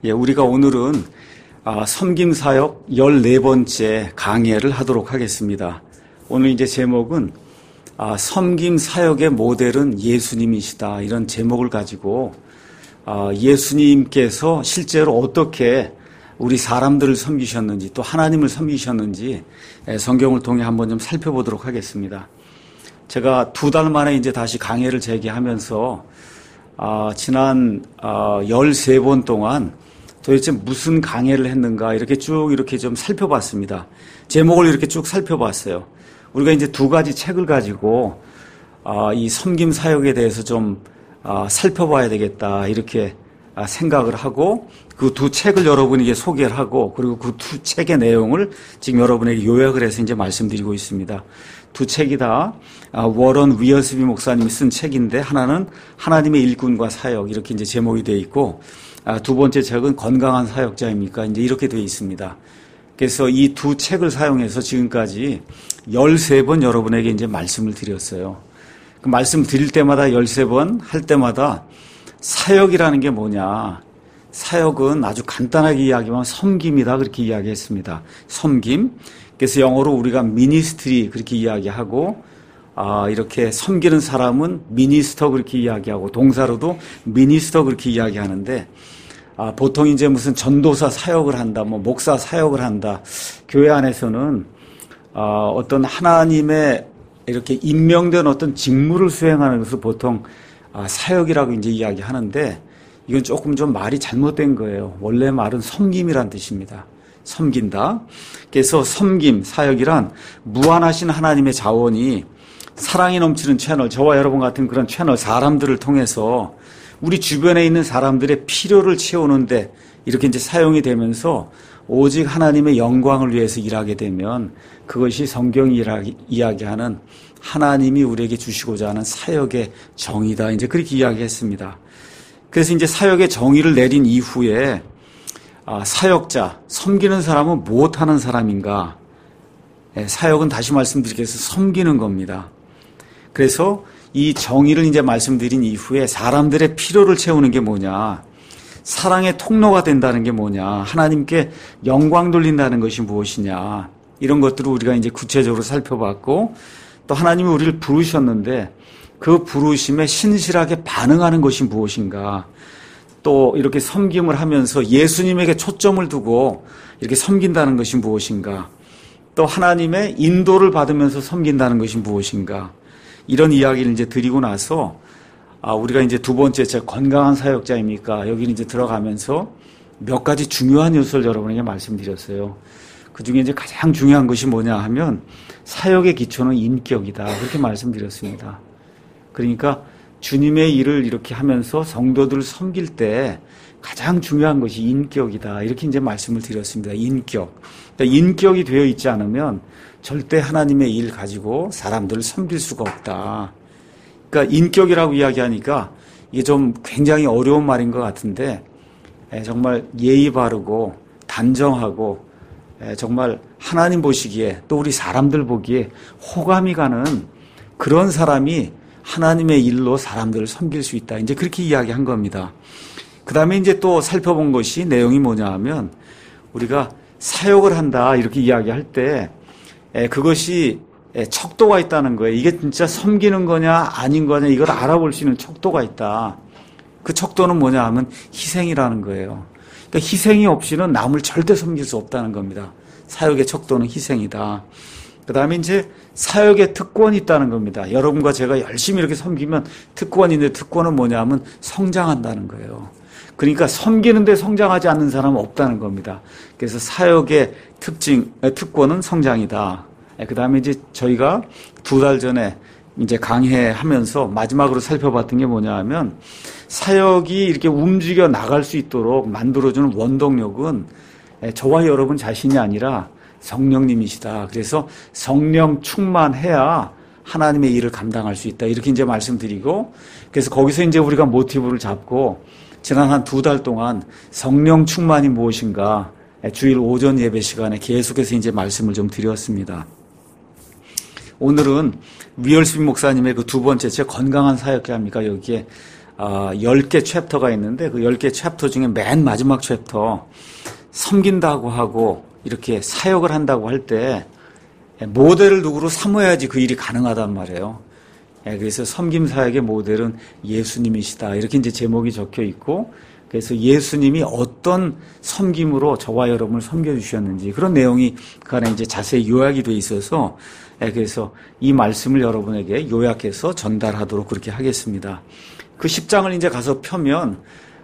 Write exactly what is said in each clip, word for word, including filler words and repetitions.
예, 우리가 오늘은 아, 섬김 사역 열네 번째 강해를 하도록 하겠습니다. 오늘 이제 제목은 아, 섬김 사역의 모델은 예수님이시다, 이런 제목을 가지고 아, 예수님께서 실제로 어떻게 우리 사람들을 섬기셨는지 또 하나님을 섬기셨는지 성경을 통해 한번 좀 살펴보도록 하겠습니다. 제가 두 달 만에 이제 다시 강해를 재개하면서 아, 지난 아, 열세 번 동안 도대체 무슨 강해를 했는가 이렇게 쭉 이렇게 좀 살펴봤습니다. 제목을 이렇게 쭉 살펴봤어요. 우리가 이제 두 가지 책을 가지고 아, 이 섬김 사역에 대해서 좀 아, 살펴봐야 되겠다 이렇게 아, 생각을 하고 그 두 책을 여러분에게 소개를 하고 그리고 그 두 책의 내용을 지금 여러분에게 요약을 해서 이제 말씀드리고 있습니다. 두 책이 다 아, 워런 위어스비 목사님이 쓴 책인데 하나는 하나님의 일꾼과 사역 이렇게 이제 제목이 되어 있고 아, 두 번째 책은 건강한 사역자입니까? 이제 이렇게 되어 있습니다. 그래서 이 두 책을 사용해서 지금까지 열세 번 여러분에게 이제 말씀을 드렸어요. 그 말씀 드릴 때마다 열세 번 할 때마다 사역이라는 게 뭐냐? 사역은 아주 간단하게 이야기하면 섬김이다 그렇게 이야기했습니다. 섬김. 그래서 영어로 우리가 미니스트리 그렇게 이야기하고 아, 이렇게 섬기는 사람은 미니스터 그렇게 이야기하고 동사로도 미니스터 그렇게 이야기하는데 아, 보통 이제 무슨 전도사 사역을 한다, 뭐 목사 사역을 한다. 교회 안에서는 아, 어떤 하나님의 이렇게 임명된 어떤 직무를 수행하는 것을 보통 아, 사역이라고 이제 이야기하는데 이건 조금 좀 말이 잘못된 거예요. 원래 말은 섬김이란 뜻입니다. 섬긴다. 그래서 섬김, 사역이란 무한하신 하나님의 자원이 사랑이 넘치는 채널, 저와 여러분 같은 그런 채널, 사람들을 통해서 우리 주변에 있는 사람들의 필요를 채우는데 이렇게 이제 사용이 되면서 오직 하나님의 영광을 위해서 일하게 되면 그것이 성경이 이야기하는 하나님이 우리에게 주시고자 하는 사역의 정의다. 이제 그렇게 이야기했습니다. 그래서 이제 사역의 정의를 내린 이후에 아, 사역자, 섬기는 사람은 무엇하는 사람인가? 네, 사역은 다시 말씀드리겠습니다. 섬기는 겁니다. 그래서 이 정의를 이제 말씀드린 이후에 사람들의 필요를 채우는 게 뭐냐? 사랑의 통로가 된다는 게 뭐냐? 하나님께 영광 돌린다는 것이 무엇이냐? 이런 것들을 우리가 이제 구체적으로 살펴봤고 또 하나님이 우리를 부르셨는데 그 부르심에 신실하게 반응하는 것이 무엇인가? 또 이렇게 섬김을 하면서 예수님에게 초점을 두고 이렇게 섬긴다는 것이 무엇인가? 또 하나님의 인도를 받으면서 섬긴다는 것이 무엇인가? 이런 이야기를 이제 드리고 나서 아, 우리가 이제 두 번째 제 건강한 사역자입니까? 여기는 이제 들어가면서 몇 가지 중요한 요소를 여러분에게 말씀드렸어요. 그 중에 이제 가장 중요한 것이 뭐냐 하면 사역의 기초는 인격이다. 그렇게 말씀드렸습니다. 그러니까 주님의 일을 이렇게 하면서 성도들을 섬길 때 가장 중요한 것이 인격이다. 이렇게 이제 말씀을 드렸습니다. 인격. 그러니까 인격이 되어 있지 않으면 절대 하나님의 일 가지고 사람들을 섬길 수가 없다. 그러니까 인격이라고 이야기하니까 이게 좀 굉장히 어려운 말인 것 같은데 정말 예의 바르고 단정하고 정말 하나님 보시기에 또 우리 사람들 보기에 호감이 가는 그런 사람이 하나님의 일로 사람들을 섬길 수 있다. 이제 그렇게 이야기한 겁니다. 그 다음에 이제 또 살펴본 것이 내용이 뭐냐 하면 우리가 사역을 한다 이렇게 이야기할 때 그것이 척도가 있다는 거예요. 이게 진짜 섬기는 거냐 아닌 거냐 이걸 알아볼 수 있는 척도가 있다. 그 척도는 뭐냐 하면 희생이라는 거예요. 그러니까 희생이 없이는 남을 절대 섬길 수 없다는 겁니다. 사역의 척도는 희생이다. 그 다음에 이제 사역의 특권이 있다는 겁니다. 여러분과 제가 열심히 이렇게 섬기면 특권이 있는데 특권은 뭐냐 하면 성장한다는 거예요. 그러니까 섬기는데 성장하지 않는 사람은 없다는 겁니다. 그래서 사역의 특징, 특권은 성장이다. 그 다음에 이제 저희가 두 달 전에 이제 강해하면서 마지막으로 살펴봤던 게 뭐냐 하면 사역이 이렇게 움직여 나갈 수 있도록 만들어주는 원동력은 저와 여러분 자신이 아니라 성령님이시다. 그래서 성령 충만해야 하나님의 일을 감당할 수 있다. 이렇게 이제 말씀드리고 그래서 거기서 이제 우리가 모티브를 잡고 지난 한 두 달 동안 성령 충만이 무엇인가 주일 오전 예배 시간에 계속해서 이제 말씀을 좀 드렸습니다. 오늘은 위얼스빈 목사님의 그 두 번째 책 건강한 사역자입니까? 여기에 열 개 챕터가 있는데 그 열 개 챕터 중에 맨 마지막 챕터 섬긴다고 하고 이렇게 사역을 한다고 할 때 모델을 누구로 삼아야지 그 일이 가능하단 말이에요. 그래서 섬김 사역의 모델은 예수님이시다. 이렇게 이제 제목이 적혀 있고 그래서 예수님이 어떤 섬김으로 저와 여러분을 섬겨주셨는지 그런 내용이 그 안에 이제 자세히 요약이 돼 있어서 그래서 이 말씀을 여러분에게 요약해서 전달하도록 그렇게 하겠습니다. 그 십 장을 이제 가서 펴면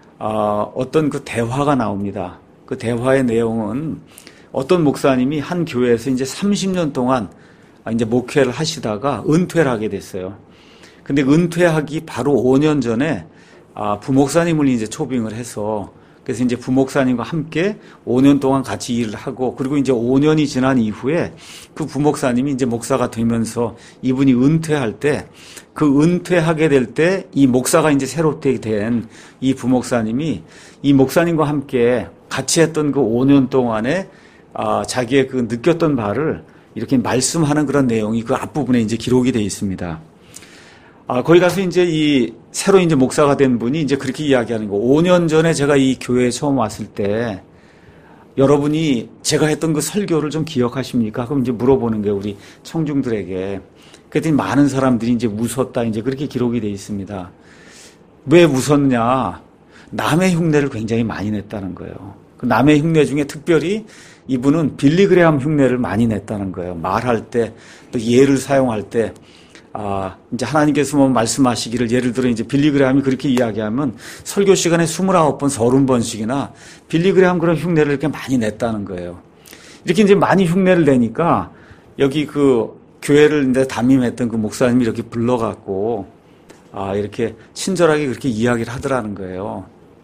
어떤 그 대화가 나옵니다. 그 대화의 내용은 어떤 목사님이 한 교회에서 이제 삼십 년 동안 이제 목회를 하시다가 은퇴를 하게 됐어요. 근데 은퇴하기 바로 오 년 전에 아, 부목사님을 이제 초빙을 해서 그래서 이제 부목사님과 함께 오 년 동안 같이 일을 하고 그리고 이제 오 년이 지난 이후에 그 부목사님이 이제 목사가 되면서 이분이 은퇴할 때 그 은퇴하게 될 때 이 목사가 이제 새롭게 된 이 부목사님이 이 목사님과 함께 같이 했던 그 오 년 동안에 아, 자기의 그 느꼈던 바를 이렇게 말씀하는 그런 내용이 그 앞부분에 이제 기록이 되어 있습니다. 아, 거기 가서 이제 이 새로 이제 목사가 된 분이 이제 그렇게 이야기하는 거. 오 년 전에 제가 이 교회에 처음 왔을 때 여러분이 제가 했던 그 설교를 좀 기억하십니까? 그럼 이제 물어보는 거예요, 우리 청중들에게. 그랬더니 많은 사람들이 이제 웃었다. 이제 그렇게 기록이 되어 있습니다. 왜 웃었냐? 남의 흉내를 굉장히 많이 냈다는 거예요. 그 남의 흉내 중에 특별히 이분은 빌리그레함 흉내를 많이 냈다는 거예요. 말할 때, 또 예를 사용할 때, 아, 이제 하나님께서 뭐 말씀하시기를 예를 들어 이제 빌리그레함이 그렇게 이야기하면 설교 시간에 스물아홉 번, 서른 번씩이나 빌리그레함 그런 흉내를 이렇게 많이 냈다는 거예요. 이렇게 이제 많이 흉내를 내니까 여기 그 교회를 이제 담임했던 그 목사님이 이렇게 불러갖고 아, 이렇게 친절하게 그렇게 이야기를 하더라는 거예요.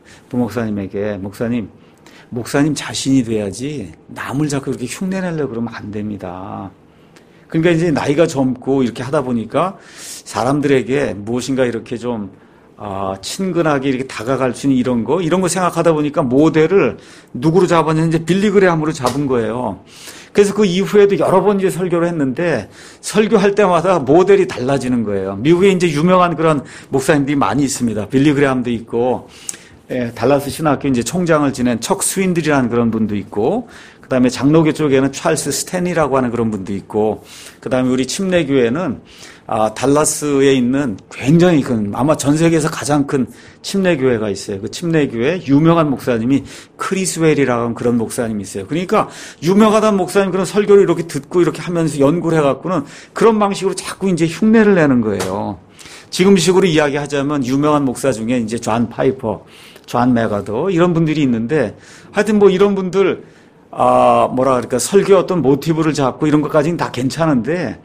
부목사님에게 목사님, 목사님 자신이 돼야지 남을 자꾸 이렇게 흉내내려고 그러면 안 됩니다. 그러니까 이제 나이가 젊고 이렇게 하다 보니까 사람들에게 무엇인가 이렇게 좀, 아, 친근하게 이렇게 다가갈 수 있는 이런 거, 이런 거 생각하다 보니까 모델을 누구로 잡았는지 이제 빌리그레함으로 잡은 거예요. 그래서 그 이후에도 여러 번 이제 설교를 했는데 설교할 때마다 모델이 달라지는 거예요. 미국에 이제 유명한 그런 목사님들이 많이 있습니다. 빌리그레함도 있고, 예, 달라스 신학교 이제 총장을 지낸 척 스윈들이라는 그런 분도 있고, 그 다음에 장로교 쪽에는 찰스 스탠리라고 하는 그런 분도 있고, 그 다음에 우리 침례교회는 아, 달라스에 있는 굉장히 큰, 아마 전 세계에서 가장 큰 침례교회가 있어요. 그 침례교회 유명한 목사님이 크리스웰이라고 하는 그런 목사님이 있어요. 그러니까 유명하다는 목사님 그런 설교를 이렇게 듣고 이렇게 하면서 연구를 해갖고는 그런 방식으로 자꾸 이제 흉내를 내는 거예요. 지금식으로 이야기하자면 유명한 목사 중에 이제 존 파이퍼, 존 메가더 이런 분들이 있는데 하여튼 뭐 이런 분들 아, 뭐라 그럴까, 설교 어떤 모티브를 잡고 이런 것까지는 다 괜찮은데,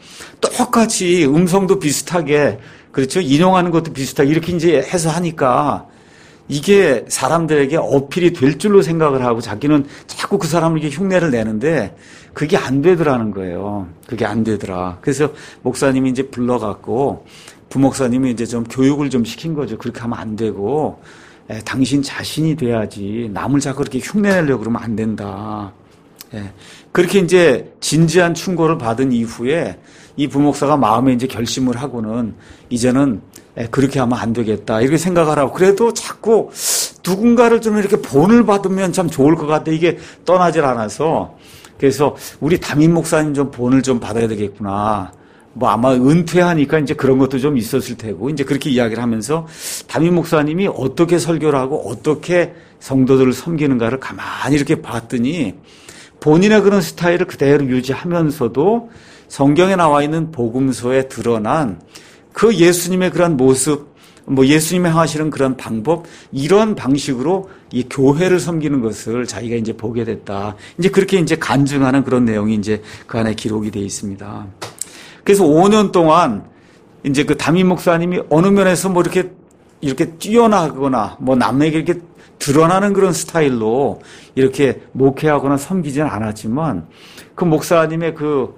똑같이 음성도 비슷하게, 그렇죠? 인용하는 것도 비슷하게 이렇게 이제 해서 하니까, 이게 사람들에게 어필이 될 줄로 생각을 하고 자기는 자꾸 그 사람을 이렇게 흉내를 내는데, 그게 안 되더라는 거예요. 그게 안 되더라. 그래서 목사님이 이제 불러갖고, 부목사님이 이제 좀 교육을 좀 시킨 거죠. 그렇게 하면 안 되고, 에, 당신 자신이 돼야지 남을 자꾸 그렇게 흉내내려고 그러면 안 된다. 예. 그렇게 이제 진지한 충고를 받은 이후에 이 부목사가 마음에 이제 결심을 하고는 이제는 에, 그렇게 하면 안 되겠다. 이렇게 생각을 하고 그래도 자꾸 누군가를 좀 이렇게 본을 받으면 참 좋을 것 같아. 이게 떠나질 않아서 그래서 우리 담임 목사님 좀 본을 좀 받아야 되겠구나. 뭐 아마 은퇴하니까 이제 그런 것도 좀 있었을 테고 이제 그렇게 이야기를 하면서 담임 목사님이 어떻게 설교를 하고 어떻게 성도들을 섬기는가를 가만히 이렇게 봤더니 본인의 그런 스타일을 그대로 유지하면서도 성경에 나와 있는 복음서에 드러난 그 예수님의 그런 모습, 뭐 예수님의 하시는 그런 방법, 이런 방식으로 이 교회를 섬기는 것을 자기가 이제 보게 됐다. 이제 그렇게 이제 간증하는 그런 내용이 이제 그 안에 기록이 되어 있습니다. 그래서 오 년 동안 이제 그 담임 목사님이 어느 면에서 뭐 이렇게 이렇게 뛰어나거나 뭐 남에게 이렇게 드러나는 그런 스타일로 이렇게 목회하거나 섬기지는 않았지만 그 목사님의 그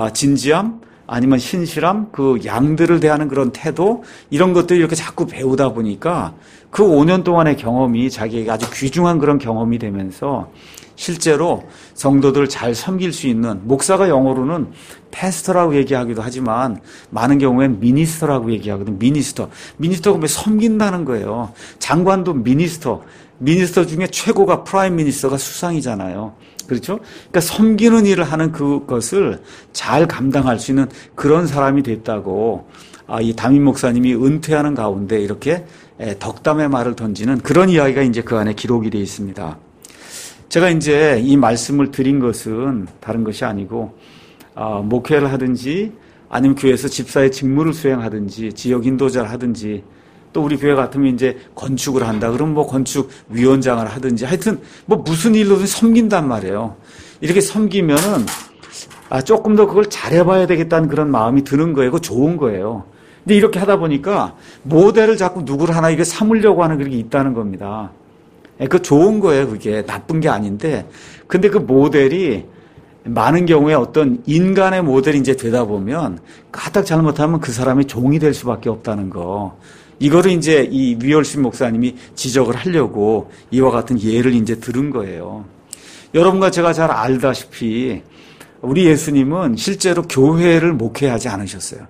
진지함 아니면 신실함, 그 양들을 대하는 그런 태도 이런 것들을 이렇게 자꾸 배우다 보니까 그 오 년 동안의 경험이 자기에게 아주 귀중한 그런 경험이 되면서 실제로 성도들을 잘 섬길 수 있는, 목사가 영어로는 패스터라고 얘기하기도 하지만 많은 경우엔 미니스터라고 얘기하거든. 미니스터. 미니스터가 왜 섬긴다는 거예요. 장관도 미니스터. 미니스터 중에 최고가 프라임 미니스터가 수상이잖아요. 그렇죠? 그러니까 섬기는 일을 하는 그것을 잘 감당할 수 있는 그런 사람이 됐다고, 아, 이 담임 목사님이 은퇴하는 가운데 이렇게 덕담의 말을 던지는 그런 이야기가 이제 그 안에 기록이 되어 있습니다. 제가 이제 이 말씀을 드린 것은 다른 것이 아니고, 아, 목회를 하든지 아니면 교회에서 집사의 직무를 수행하든지 지역 인도자를 하든지, 또 우리 교회 같으면 이제 건축을 한다 그러면 뭐 건축 위원장을 하든지, 하여튼 뭐 무슨 일로든 섬긴단 말이에요. 이렇게 섬기면은 아, 조금 더 그걸 잘해봐야 되겠다는 그런 마음이 드는 거예요. 그거 좋은 거예요. 근데 이렇게 하다 보니까 모델을 자꾸 누구를 하나 이게 삼으려고 하는 그런 게 있다는 겁니다. 그거 좋은 거예요. 그게 나쁜 게 아닌데, 근데 그 모델이 많은 경우에 어떤 인간의 모델이 이제 되다 보면 까딱 잘못하면 그 사람이 종이 될 수밖에 없다는 거. 이거를 이제 이 위얼신 목사님이 지적을 하려고 이와 같은 예를 이제 들은 거예요. 여러분과 제가 잘 알다시피 우리 예수님은 실제로 교회를 목회하지 않으셨어요.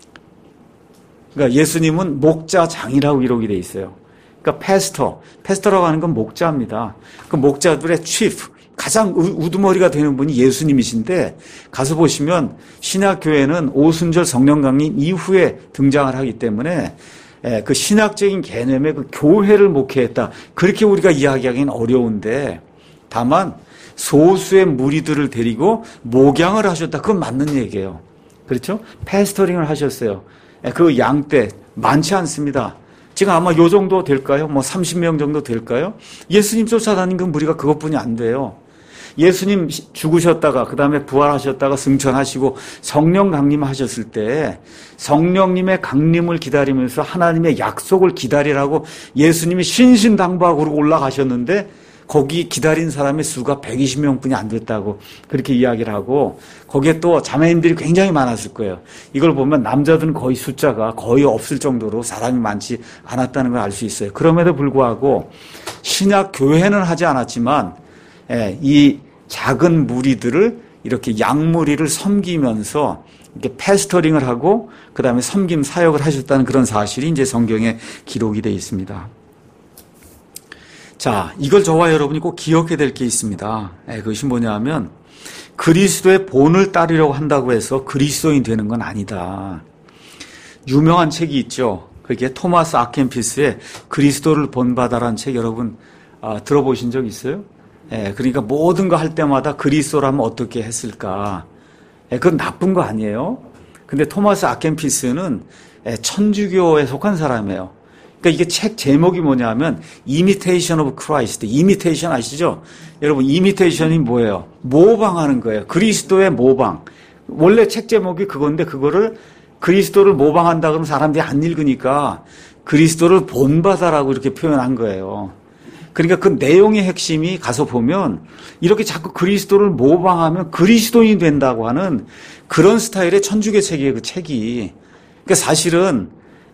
그러니까 예수님은 목자장이라고 기록이 돼 있어요. 그러니까 패스터, 패스터라고 하는 건 목자입니다. 그 목자들의 chief, 가장 우두머리가 되는 분이 예수님이신데, 가서 보시면 신약교회는 오순절 성령 강림 이후에 등장을 하기 때문에 그 신학적인 개념의 그 교회를 목회했다, 그렇게 우리가 이야기하기는 어려운데, 다만 소수의 무리들을 데리고 목양을 하셨다, 그건 맞는 얘기예요. 그렇죠? 패스터링을 하셨어요. 그 양떼 많지 않습니다. 지금 아마 요 정도 될까요? 뭐 삼십 명 정도 될까요? 예수님 쫓아다닌 그 무리가 그것뿐이 안 돼요. 예수님 죽으셨다가 그 다음에 부활하셨다가 승천하시고 성령 강림하셨을 때 성령님의 강림을 기다리면서 하나님의 약속을 기다리라고 예수님이 신신당부하고 올라가셨는데, 거기 기다린 사람의 수가 백이십 명뿐이 안 됐다고 그렇게 이야기를 하고, 거기에 또 자매님들이 굉장히 많았을 거예요. 이걸 보면 남자들은 거의 숫자가 거의 없을 정도로 사람이 많지 않았다는 걸 알 수 있어요. 그럼에도 불구하고 신약 교회는 하지 않았지만 이 작은 무리들을 이렇게 양무리를 섬기면서 이렇게 패스터링을 하고 그 다음에 섬김 사역을 하셨다는 그런 사실이 이제 성경에 기록이 되어 있습니다. 자, 이걸 저와 여러분이 꼭 기억해야 될 게 있습니다. 예, 그것이 뭐냐 하면 그리스도의 본을 따르려고 한다고 해서 그리스도인 되는 건 아니다. 유명한 책이 있죠. 그게 토마스 아켄피스의 그리스도를 본받아라는 책, 여러분 아, 들어보신 적 있어요? 예, 그러니까 모든 거 할 때마다 그리스도라면 어떻게 했을까. 예, 그건 나쁜 거 아니에요. 근데 토마스 아켄피스는 예, 천주교에 속한 사람이에요. 그러니까 이게 책 제목이 뭐냐면 Imitation of Christ. Imitation 아시죠? 여러분, Imitation이 뭐예요? 모방하는 거예요. 그리스도의 모방. 원래 책 제목이 그건데 그거를 그리스도를 모방한다 그러면 사람들이 안 읽으니까 그리스도를 본받아라고 이렇게 표현한 거예요. 그러니까 그 내용의 핵심이 가서 보면 이렇게 자꾸 그리스도를 모방하면 그리스도인이 된다고 하는 그런 스타일의 천주교 책이에요, 그 책이. 그러니까 사실은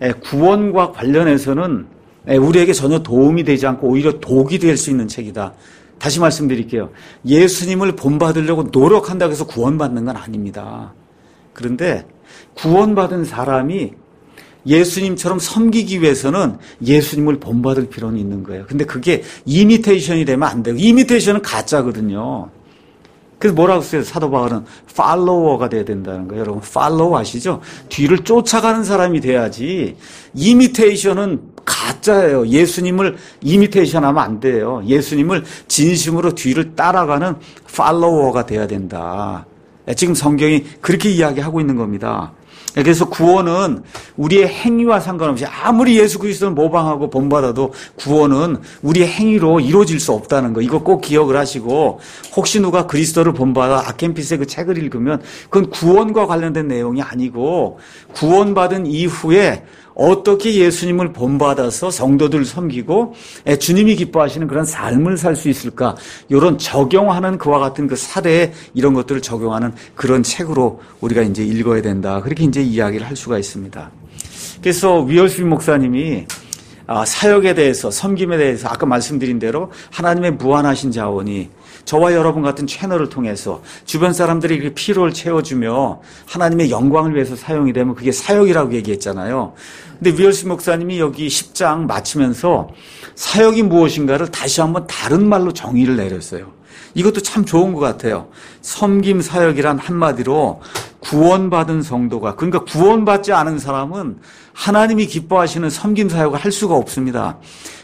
구원과 관련해서는 우리에게 전혀 도움이 되지 않고 오히려 독이 될 수 있는 책이다. 다시 말씀드릴게요. 예수님을 본받으려고 노력한다고 해서 구원받는 건 아닙니다. 그런데 구원받은 사람이 예수님처럼 섬기기 위해서는 예수님을 본받을 필요는 있는 거예요. 근데 그게 이미테이션이 되면 안 돼요. 이미테이션은 가짜거든요. 그래서 뭐라고 써요? 사도 바울은 팔로워가 돼야 된다는 거예요. 여러분, 팔로워 아시죠? 뒤를 쫓아가는 사람이 돼야지. 이미테이션은 가짜예요. 예수님을 이미테이션 하면 안 돼요. 예수님을 진심으로 뒤를 따라가는 팔로워가 돼야 된다. 지금 성경이 그렇게 이야기하고 있는 겁니다. 그래서 구원은 우리의 행위와 상관없이 아무리 예수 그리스도를 모방하고 본받아도 구원은 우리의 행위로 이루어질 수 없다는 거, 이거 꼭 기억을 하시고, 혹시 누가 그리스도를 본받아 아켄피스의 그 책을 읽으면 그건 구원과 관련된 내용이 아니고 구원받은 이후에 어떻게 예수님을 본받아서 성도들을 섬기고 주님이 기뻐하시는 그런 삶을 살 수 있을까, 이런 적용하는 그와 같은 그 사례에 이런 것들을 적용하는 그런 책으로 우리가 이제 읽어야 된다, 그렇게 이제 이야기를 할 수가 있습니다. 그래서 위얼스빈 목사님이 사역에 대해서, 섬김에 대해서 아까 말씀드린 대로 하나님의 무한하신 자원이 저와 여러분 같은 채널을 통해서 주변 사람들이 이렇게 피로를 채워주며 하나님의 영광을 위해서 사용이 되면 그게 사역이라고 얘기했잖아요. 근데 위얼스 목사님이 여기 십 장 마치면서 사역이 무엇인가를 다시 한번 다른 말로 정의를 내렸어요. 이것도 참 좋은 것 같아요. 섬김 사역이란 한마디로 구원받은 성도가, 그러니까 구원받지 않은 사람은 하나님이 기뻐하시는 섬김 사역을 할 수가 없습니다.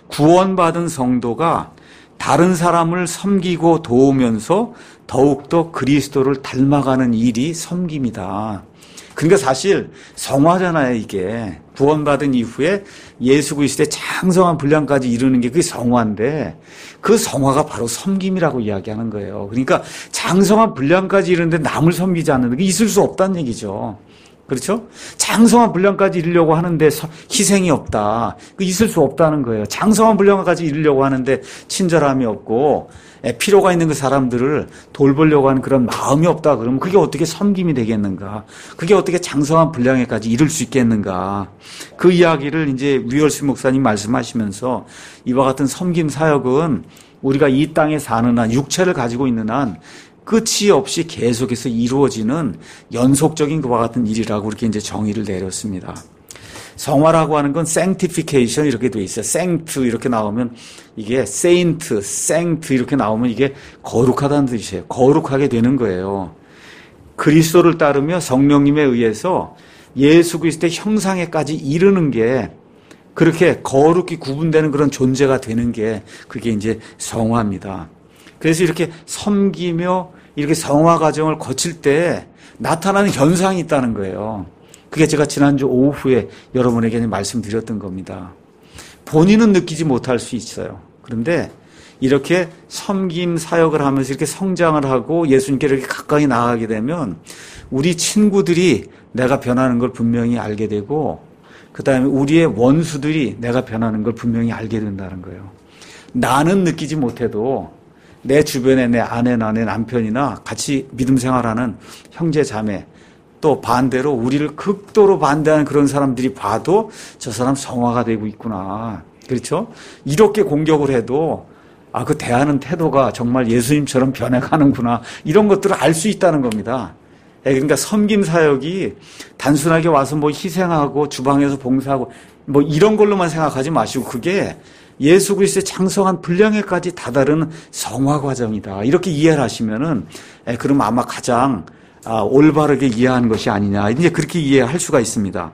구원받은 성도가 다른 사람을 섬기고 도우면서 더욱더 그리스도를 닮아가는 일이 섬김이다. 그러니까 사실 성화잖아요, 이게. 구원받은 이후에 예수 그리스도의 장성한 분량까지 이루는 게 그게 성화인데 그 성화가 바로 섬김이라고 이야기하는 거예요. 그러니까 장성한 분량까지 이루는데 남을 섬기지 않는 게 있을 수 없다는 얘기죠. 그렇죠? 장성한 분량까지 이루려고 하는데 희생이 없다. 그 있을 수 없다는 거예요. 장성한 분량까지 이루려고 하는데 친절함이 없고 필요가 있는 그 사람들을 돌보려고 하는 그런 마음이 없다. 그러면 그게 어떻게 섬김이 되겠는가? 그게 어떻게 장성한 분량에까지 이룰 수 있겠는가? 그 이야기를 이제 위얼스 목사님 말씀하시면서 이와 같은 섬김 사역은 우리가 이 땅에 사는 한, 육체를 가지고 있는 한 끝이 없이 계속해서 이루어지는 연속적인 그와 같은 일이라고 이렇게 이제 정의를 내렸습니다. 성화라고 하는 건 sanctification 이렇게 돼 있어요. saint 이렇게 나오면 이게 saint, saint 이렇게 나오면 이게 거룩하다는 뜻이에요. 거룩하게 되는 거예요. 그리스도를 따르며 성령님에 의해서 예수 그리스도의 형상에까지 이르는 게 그렇게 거룩히 구분되는 그런 존재가 되는 게 그게 이제 성화입니다. 그래서 이렇게 섬기며 이렇게 성화 과정을 거칠 때 나타나는 현상이 있다는 거예요. 그게 제가 지난주 오후에 여러분에게 말씀드렸던 겁니다. 본인은 느끼지 못할 수 있어요. 그런데 이렇게 섬김 사역을 하면서 이렇게 성장을 하고 예수님께 이렇게 가까이 나아가게 되면 우리 친구들이 내가 변하는 걸 분명히 알게 되고 그 다음에 우리의 원수들이 내가 변하는 걸 분명히 알게 된다는 거예요. 나는 느끼지 못해도 내 주변에 내 아내나 내 남편이나 같이 믿음 생활하는 형제 자매 또 반대로 우리를 극도로 반대하는 그런 사람들이 봐도 저 사람 성화가 되고 있구나. 그렇죠? 이렇게 공격을 해도 아, 그 대하는 태도가 정말 예수님처럼 변해가는구나. 이런 것들을 알 수 있다는 겁니다. 그러니까 섬김 사역이 단순하게 와서 뭐 희생하고 주방에서 봉사하고 뭐 이런 걸로만 생각하지 마시고 그게 예수 그리스도의 장성한 분량에까지 다다르는 성화 과정이다. 이렇게 이해를 하시면은, 그럼 아마 가장 올바르게 이해하는 것이 아니냐. 이제 그렇게 이해할 수가 있습니다.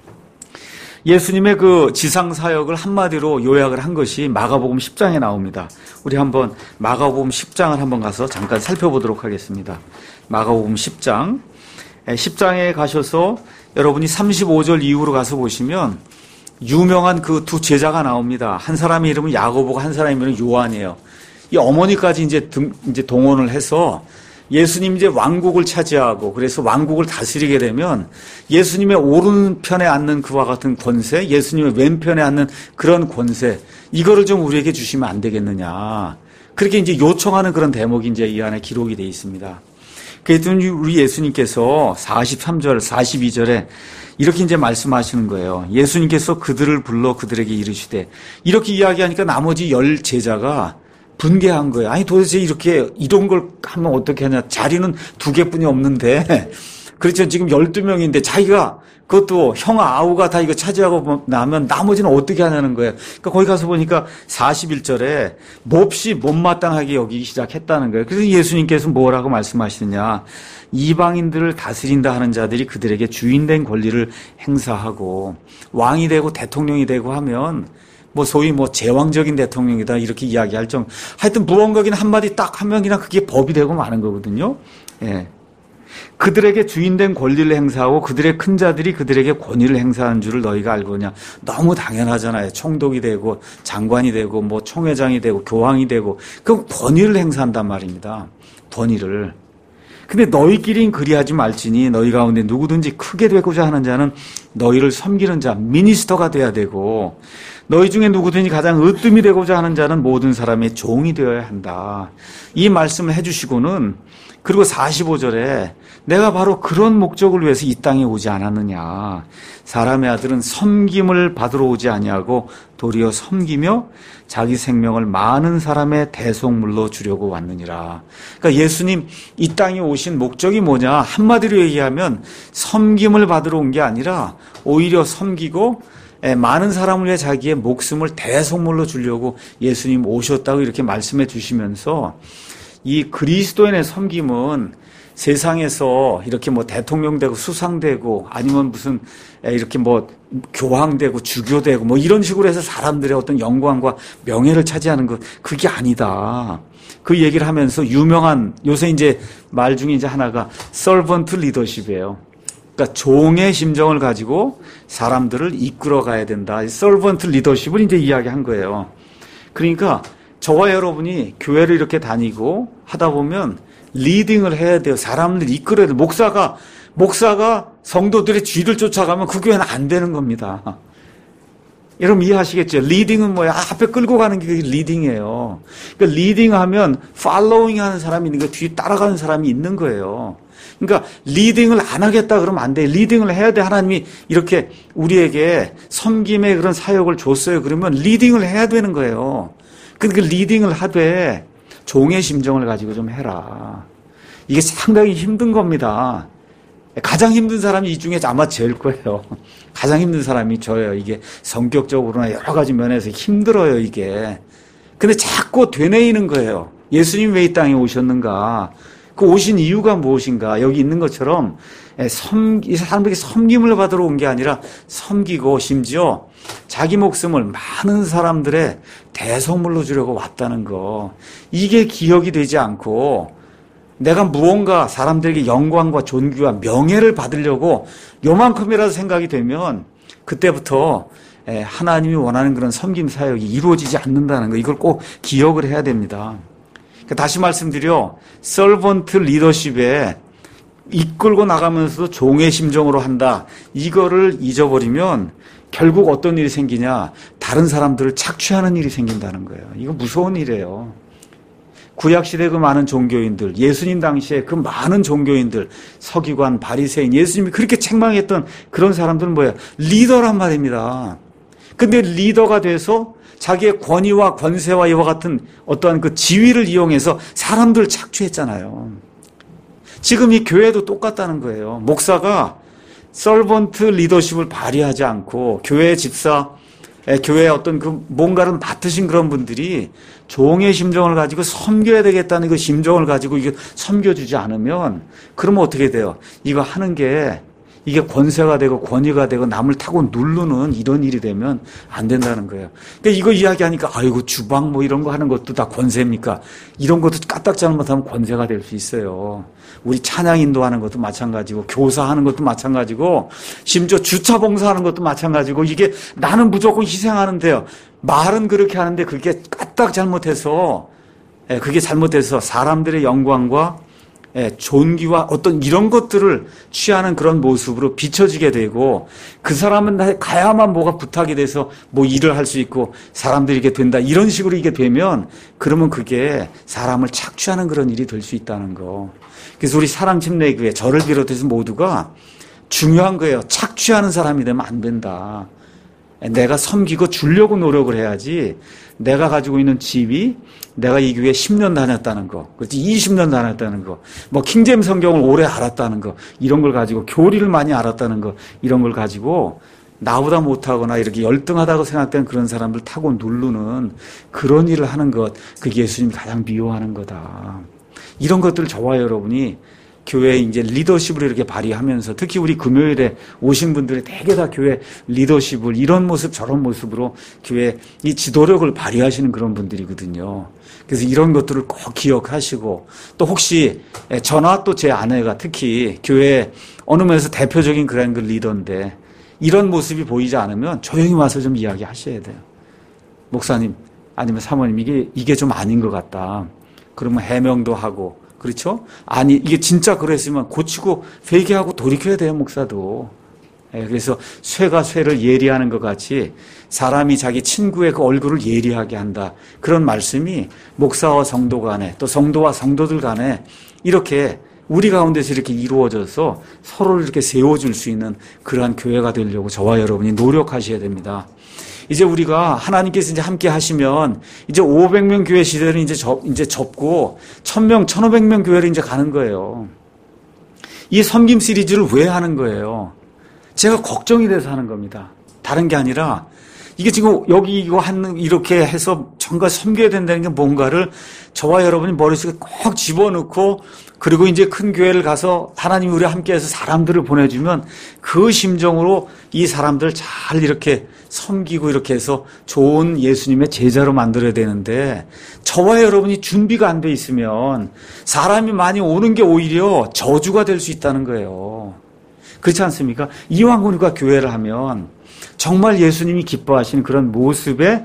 예수님의 그 지상 사역을 한마디로 요약을 한 것이 마가복음 십 장에 나옵니다. 우리 한번 마가복음 십 장을 한번 가서 잠깐 살펴보도록 하겠습니다. 마가복음 십 장. 십 장에 가셔서 여러분이 삼십오 절 이후로 가서 보시면 유명한 그 두 제자가 나옵니다. 한 사람의 이름은 야고보고 한 사람의 이름은 요한이에요. 이 어머니까지 이제 등, 이제 동원을 해서 예수님 이제 왕국을 차지하고 그래서 왕국을 다스리게 되면 예수님의 오른편에 앉는 그와 같은 권세, 예수님의 왼편에 앉는 그런 권세, 이거를 좀 우리에게 주시면 안 되겠느냐. 그렇게 이제 요청하는 그런 대목이 이제 이 안에 기록이 되어 있습니다. 그랬더니 우리 예수님께서 사십삼 절, 사십이 절에 이렇게 이제 말씀하시는 거예요. 예수님께서 그들을 불러 그들에게 이르시되, 이렇게 이야기하니까 나머지 열 제자가 분개한 거예요. 아니 도대체 이렇게 이런 걸 하면 어떻게 하냐. 자리는 두 개뿐이 없는데 그렇죠. 지금 열두 명인데 자기가 그것도 형 아우가 다 이거 차지하고 나면 나머지는 어떻게 하냐는 거예요. 그러니까 거기 가서 보니까 사십일 절에 몹시 못마땅하게 여기기 시작했다는 거예요. 그래서 예수님께서 뭐라고 말씀하시느냐. 이방인들을 다스린다 하는 자들이 그들에게 주인된 권리를 행사하고 왕이 되고 대통령이 되고 하면 뭐 소위 뭐 제왕적인 대통령이다 이렇게 이야기할 정. 하여튼 무언가긴 한마디 딱 하면 그냥 그게 법이 되고 마는 거거든요. 예. 그들에게 주인된 권리를 행사하고 그들의 큰 자들이 그들에게 권위를 행사하는 줄을 너희가 알거냐. 너무 당연하잖아요. 총독이 되고 장관이 되고 뭐 총회장이 되고 교황이 되고 그 권위를 행사한단 말입니다. 권위를. 근데 너희끼리는 그리하지 말지니 너희 가운데 누구든지 크게 되고자 하는 자는 너희를 섬기는 자, 미니스터가 돼야 되고 너희 중에 누구든지 가장 으뜸이 되고자 하는 자는 모든 사람의 종이 되어야 한다. 이 말씀을 해주시고는 그리고 사십오 절에 내가 바로 그런 목적을 위해서 이 땅에 오지 않았느냐. 사람의 아들은 섬김을 받으러 오지 아니하고 도리어 섬기며 자기 생명을 많은 사람의 대속물로 주려고 왔느니라. 그러니까 예수님 이 땅에 오신 목적이 뭐냐. 한마디로 얘기하면 섬김을 받으러 온 게 아니라 오히려 섬기고 많은 사람을 위해 자기의 목숨을 대속물로 주려고 예수님 오셨다고 이렇게 말씀해 주시면서 이 그리스도인의 섬김은 세상에서 이렇게 뭐 대통령 되고 수상되고 아니면 무슨 이렇게 뭐 교황되고 주교되고 뭐 이런 식으로 해서 사람들의 어떤 영광과 명예를 차지하는 것, 그게 아니다. 그 얘기를 하면서 유명한 요새 이제 말 중에 이제 하나가 servant leadership이에요. 그러니까 종의 심정을 가지고 사람들을 이끌어 가야 된다. servant leadership을 이제 이야기한 거예요. 그러니까 저와 여러분이 교회를 이렇게 다니고 하다 보면 리딩을 해야 돼요. 사람들 이끌어야 돼요. 목사가, 목사가 성도들의 뒤를 쫓아가면 그 교회는 안 되는 겁니다. 여러분 이해하시겠죠? 리딩은 뭐야? 앞에 끌고 가는 게 리딩이에요. 그러니까 리딩하면 팔로잉 하는 사람이 있는 거, 뒤에 따라가는 사람이 있는 거예요. 그러니까 리딩을 안 하겠다 그러면 안 돼. 리딩을 해야 돼. 하나님이 이렇게 우리에게 섬김의 그런 사역을 줬어요. 그러면 리딩을 해야 되는 거예요. 그러니까 리딩을 하되 종의 심정을 가지고 좀 해라. 이게 상당히 힘든 겁니다. 가장 힘든 사람이 이 중에 아마 제일 거예요. 가장 힘든 사람이 저예요. 이게 성격적으로나 여러 가지 면에서 힘들어요, 이게. 근데 자꾸 되뇌이는 거예요. 예수님 왜 이 땅에 오셨는가? 그 오신 이유가 무엇인가? 여기 있는 것처럼 섬, 이 사람들에게 섬김을 받으러 온 게 아니라 섬기고 심지어 자기 목숨을 많은 사람들의 대속물로 주려고 왔다는 거. 이게 기억이 되지 않고 내가 무언가 사람들에게 영광과 존귀와 명예를 받으려고 요만큼이라도 생각이 되면 그때부터 하나님이 원하는 그런 섬김 사역이 이루어지지 않는다는 거. 이걸 꼭 기억을 해야 됩니다. 다시 말씀드려 servant leadership에 이끌고 나가면서도 종의 심정으로 한다. 이거를 잊어버리면 결국 어떤 일이 생기냐? 다른 사람들을 착취하는 일이 생긴다는 거예요. 이거 무서운 일이에요. 구약시대 그 많은 종교인들, 예수님 당시에 그 많은 종교인들, 서기관, 바리새인, 예수님이 그렇게 책망했던 그런 사람들은 뭐예요? 리더란 말입니다. 근데 리더가 돼서 자기의 권위와 권세와 이와 같은 어떠한 그 지위를 이용해서 사람들을 착취했잖아요. 지금 이 교회도 똑같다는 거예요. 목사가 서번트 리더십을 발휘하지 않고 교회 집사, 교회의 어떤 그 뭔가를 맡으신 그런 분들이 종의 심정을 가지고 섬겨야 되겠다는 그 심정을 가지고 이게 섬겨주지 않으면 그러면 어떻게 돼요? 이거 하는 게 이게 권세가 되고 권위가 되고 남을 타고 누르는 이런 일이 되면 안 된다는 거예요. 그러니까 이거 이야기하니까 아이고 주방 뭐 이런 거 하는 것도 다 권세입니까? 이런 것도 까딱 잘못하면 권세가 될 수 있어요. 우리 찬양 인도하는 것도 마찬가지고 교사하는 것도 마찬가지고 심지어 주차 봉사하는 것도 마찬가지고 이게 나는 무조건 희생하는데요. 말은 그렇게 하는데 그게 까딱 잘못해서 그게 잘못해서 사람들의 영광과 존귀와 어떤 이런 것들을 취하는 그런 모습으로 비춰지게 되고 그 사람은 가야만 뭐가 부탁이 돼서 뭐 일을 할 수 있고 사람들이 이게 된다 이런 식으로 이게 되면 그러면 그게 사람을 착취하는 그런 일이 될 수 있다는 거. 그래서 우리 사랑침례교회 저를 비롯해서 모두가 중요한 거예요. 착취하는 사람이 되면 안 된다. 내가 섬기고 주려고 노력을 해야지 내가 가지고 있는 지위, 내가 이 교회에 십 년 다녔다는 거, 그렇지 이십 년 다녔다는 거, 뭐 킹제임 성경을 오래 알았다는 거, 이런 걸 가지고 교리를 많이 알았다는 거, 이런 걸 가지고 나보다 못하거나 이렇게 열등하다고 생각되는 그런 사람들 타고 누르는 그런 일을 하는 것, 그게 예수님이 가장 미워하는 거다. 이런 것들을 저와 여러분이 교회에 이제 리더십을 이렇게 발휘하면서 특히 우리 금요일에 오신 분들이 대개 다 교회 리더십을 이런 모습 저런 모습으로 교회 이 지도력을 발휘하시는 그런 분들이거든요. 그래서 이런 것들을 꼭 기억하시고 또 혹시 저나 또 제 아내가 특히 교회 어느 면에서 대표적인 그런 그 리더인데 이런 모습이 보이지 않으면 조용히 와서 좀 이야기하셔야 돼요. 목사님 아니면 사모님 이게 이게 좀 아닌 것 같다. 그러면 해명도 하고 그렇죠? 아니 이게 진짜 그랬으면 고치고 회개하고 돌이켜야 돼요 목사도. 예, 그래서 쇠가 쇠를 예리하는 것 같이 사람이 자기 친구의 그 얼굴을 예리하게 한다. 그런 말씀이 목사와 성도 간에 또 성도와 성도들 간에 이렇게 우리 가운데서 이렇게 이루어져서 서로를 이렇게 세워줄 수 있는 그러한 교회가 되려고 저와 여러분이 노력하셔야 됩니다. 이제 우리가 하나님께서 이제 함께 하시면 이제 오백 명 교회 시대는 이제 접, 이제 접고 천 명, 천오백 명 교회를 이제 가는 거예요. 이 섬김 시리즈를 왜 하는 거예요? 제가 걱정이 돼서 하는 겁니다. 다른 게 아니라 이게 지금 여기 이거 하는 이렇게 해서 전가 섬겨야 된다는 게 뭔가를 저와 여러분이 머릿속에 꼭 집어넣고 그리고 이제 큰 교회를 가서 하나님이 우리와 함께해서 사람들을 보내주면 그 심정으로 이 사람들 잘 이렇게 섬기고 이렇게 해서 좋은 예수님의 제자로 만들어야 되는데 저와 여러분이 준비가 안 돼 있으면 사람이 많이 오는 게 오히려 저주가 될 수 있다는 거예요. 그렇지 않습니까? 이왕 우리가 교회를 하면 정말 예수님이 기뻐하시는 그런 모습의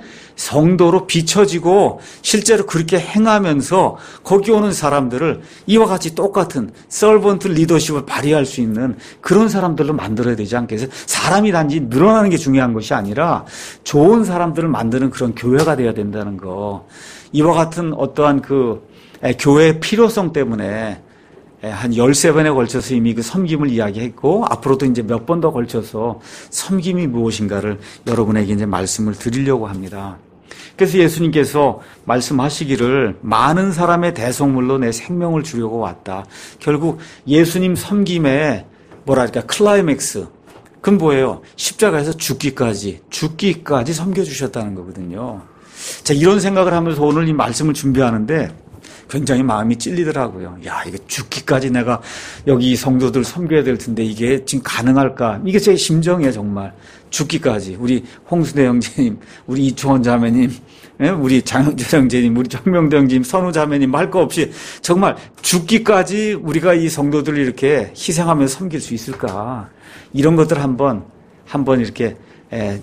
성도로 비춰지고 실제로 그렇게 행하면서 거기 오는 사람들을 이와 같이 똑같은 서번트 리더십을 발휘할 수 있는 그런 사람들로 만들어야 되지 않겠어요? 사람이 단지 늘어나는 게 중요한 것이 아니라 좋은 사람들을 만드는 그런 교회가 돼야 된다는 거. 이와 같은 어떠한 그 교회의 필요성 때문에 한 열세 번에 걸쳐서 이미 그 섬김을 이야기했고, 앞으로도 이제 몇 번 더 걸쳐서 섬김이 무엇인가를 여러분에게 이제 말씀을 드리려고 합니다. 그래서 예수님께서 말씀하시기를 많은 사람의 대속물로 내 생명을 주려고 왔다. 결국 예수님 섬김의 뭐랄까, 클라이맥스. 그건 뭐예요? 십자가에서 죽기까지, 죽기까지 섬겨주셨다는 거거든요. 자, 이런 생각을 하면서 오늘 이 말씀을 준비하는데 굉장히 마음이 찔리더라고요. 야, 이게 죽기까지 내가 여기 성도들 섬겨야 될 텐데 이게 지금 가능할까? 이게 제 심정이에요, 정말. 죽기까지. 우리 홍순애 형제님, 우리 이충원 자매님, 우리 장영재 형제님, 우리 정명대 형제님, 선우 자매님 할 거 없이 정말 죽기까지 우리가 이 성도들을 이렇게 희생하면서 섬길 수 있을까? 이런 것들 한번, 한번 이렇게 에,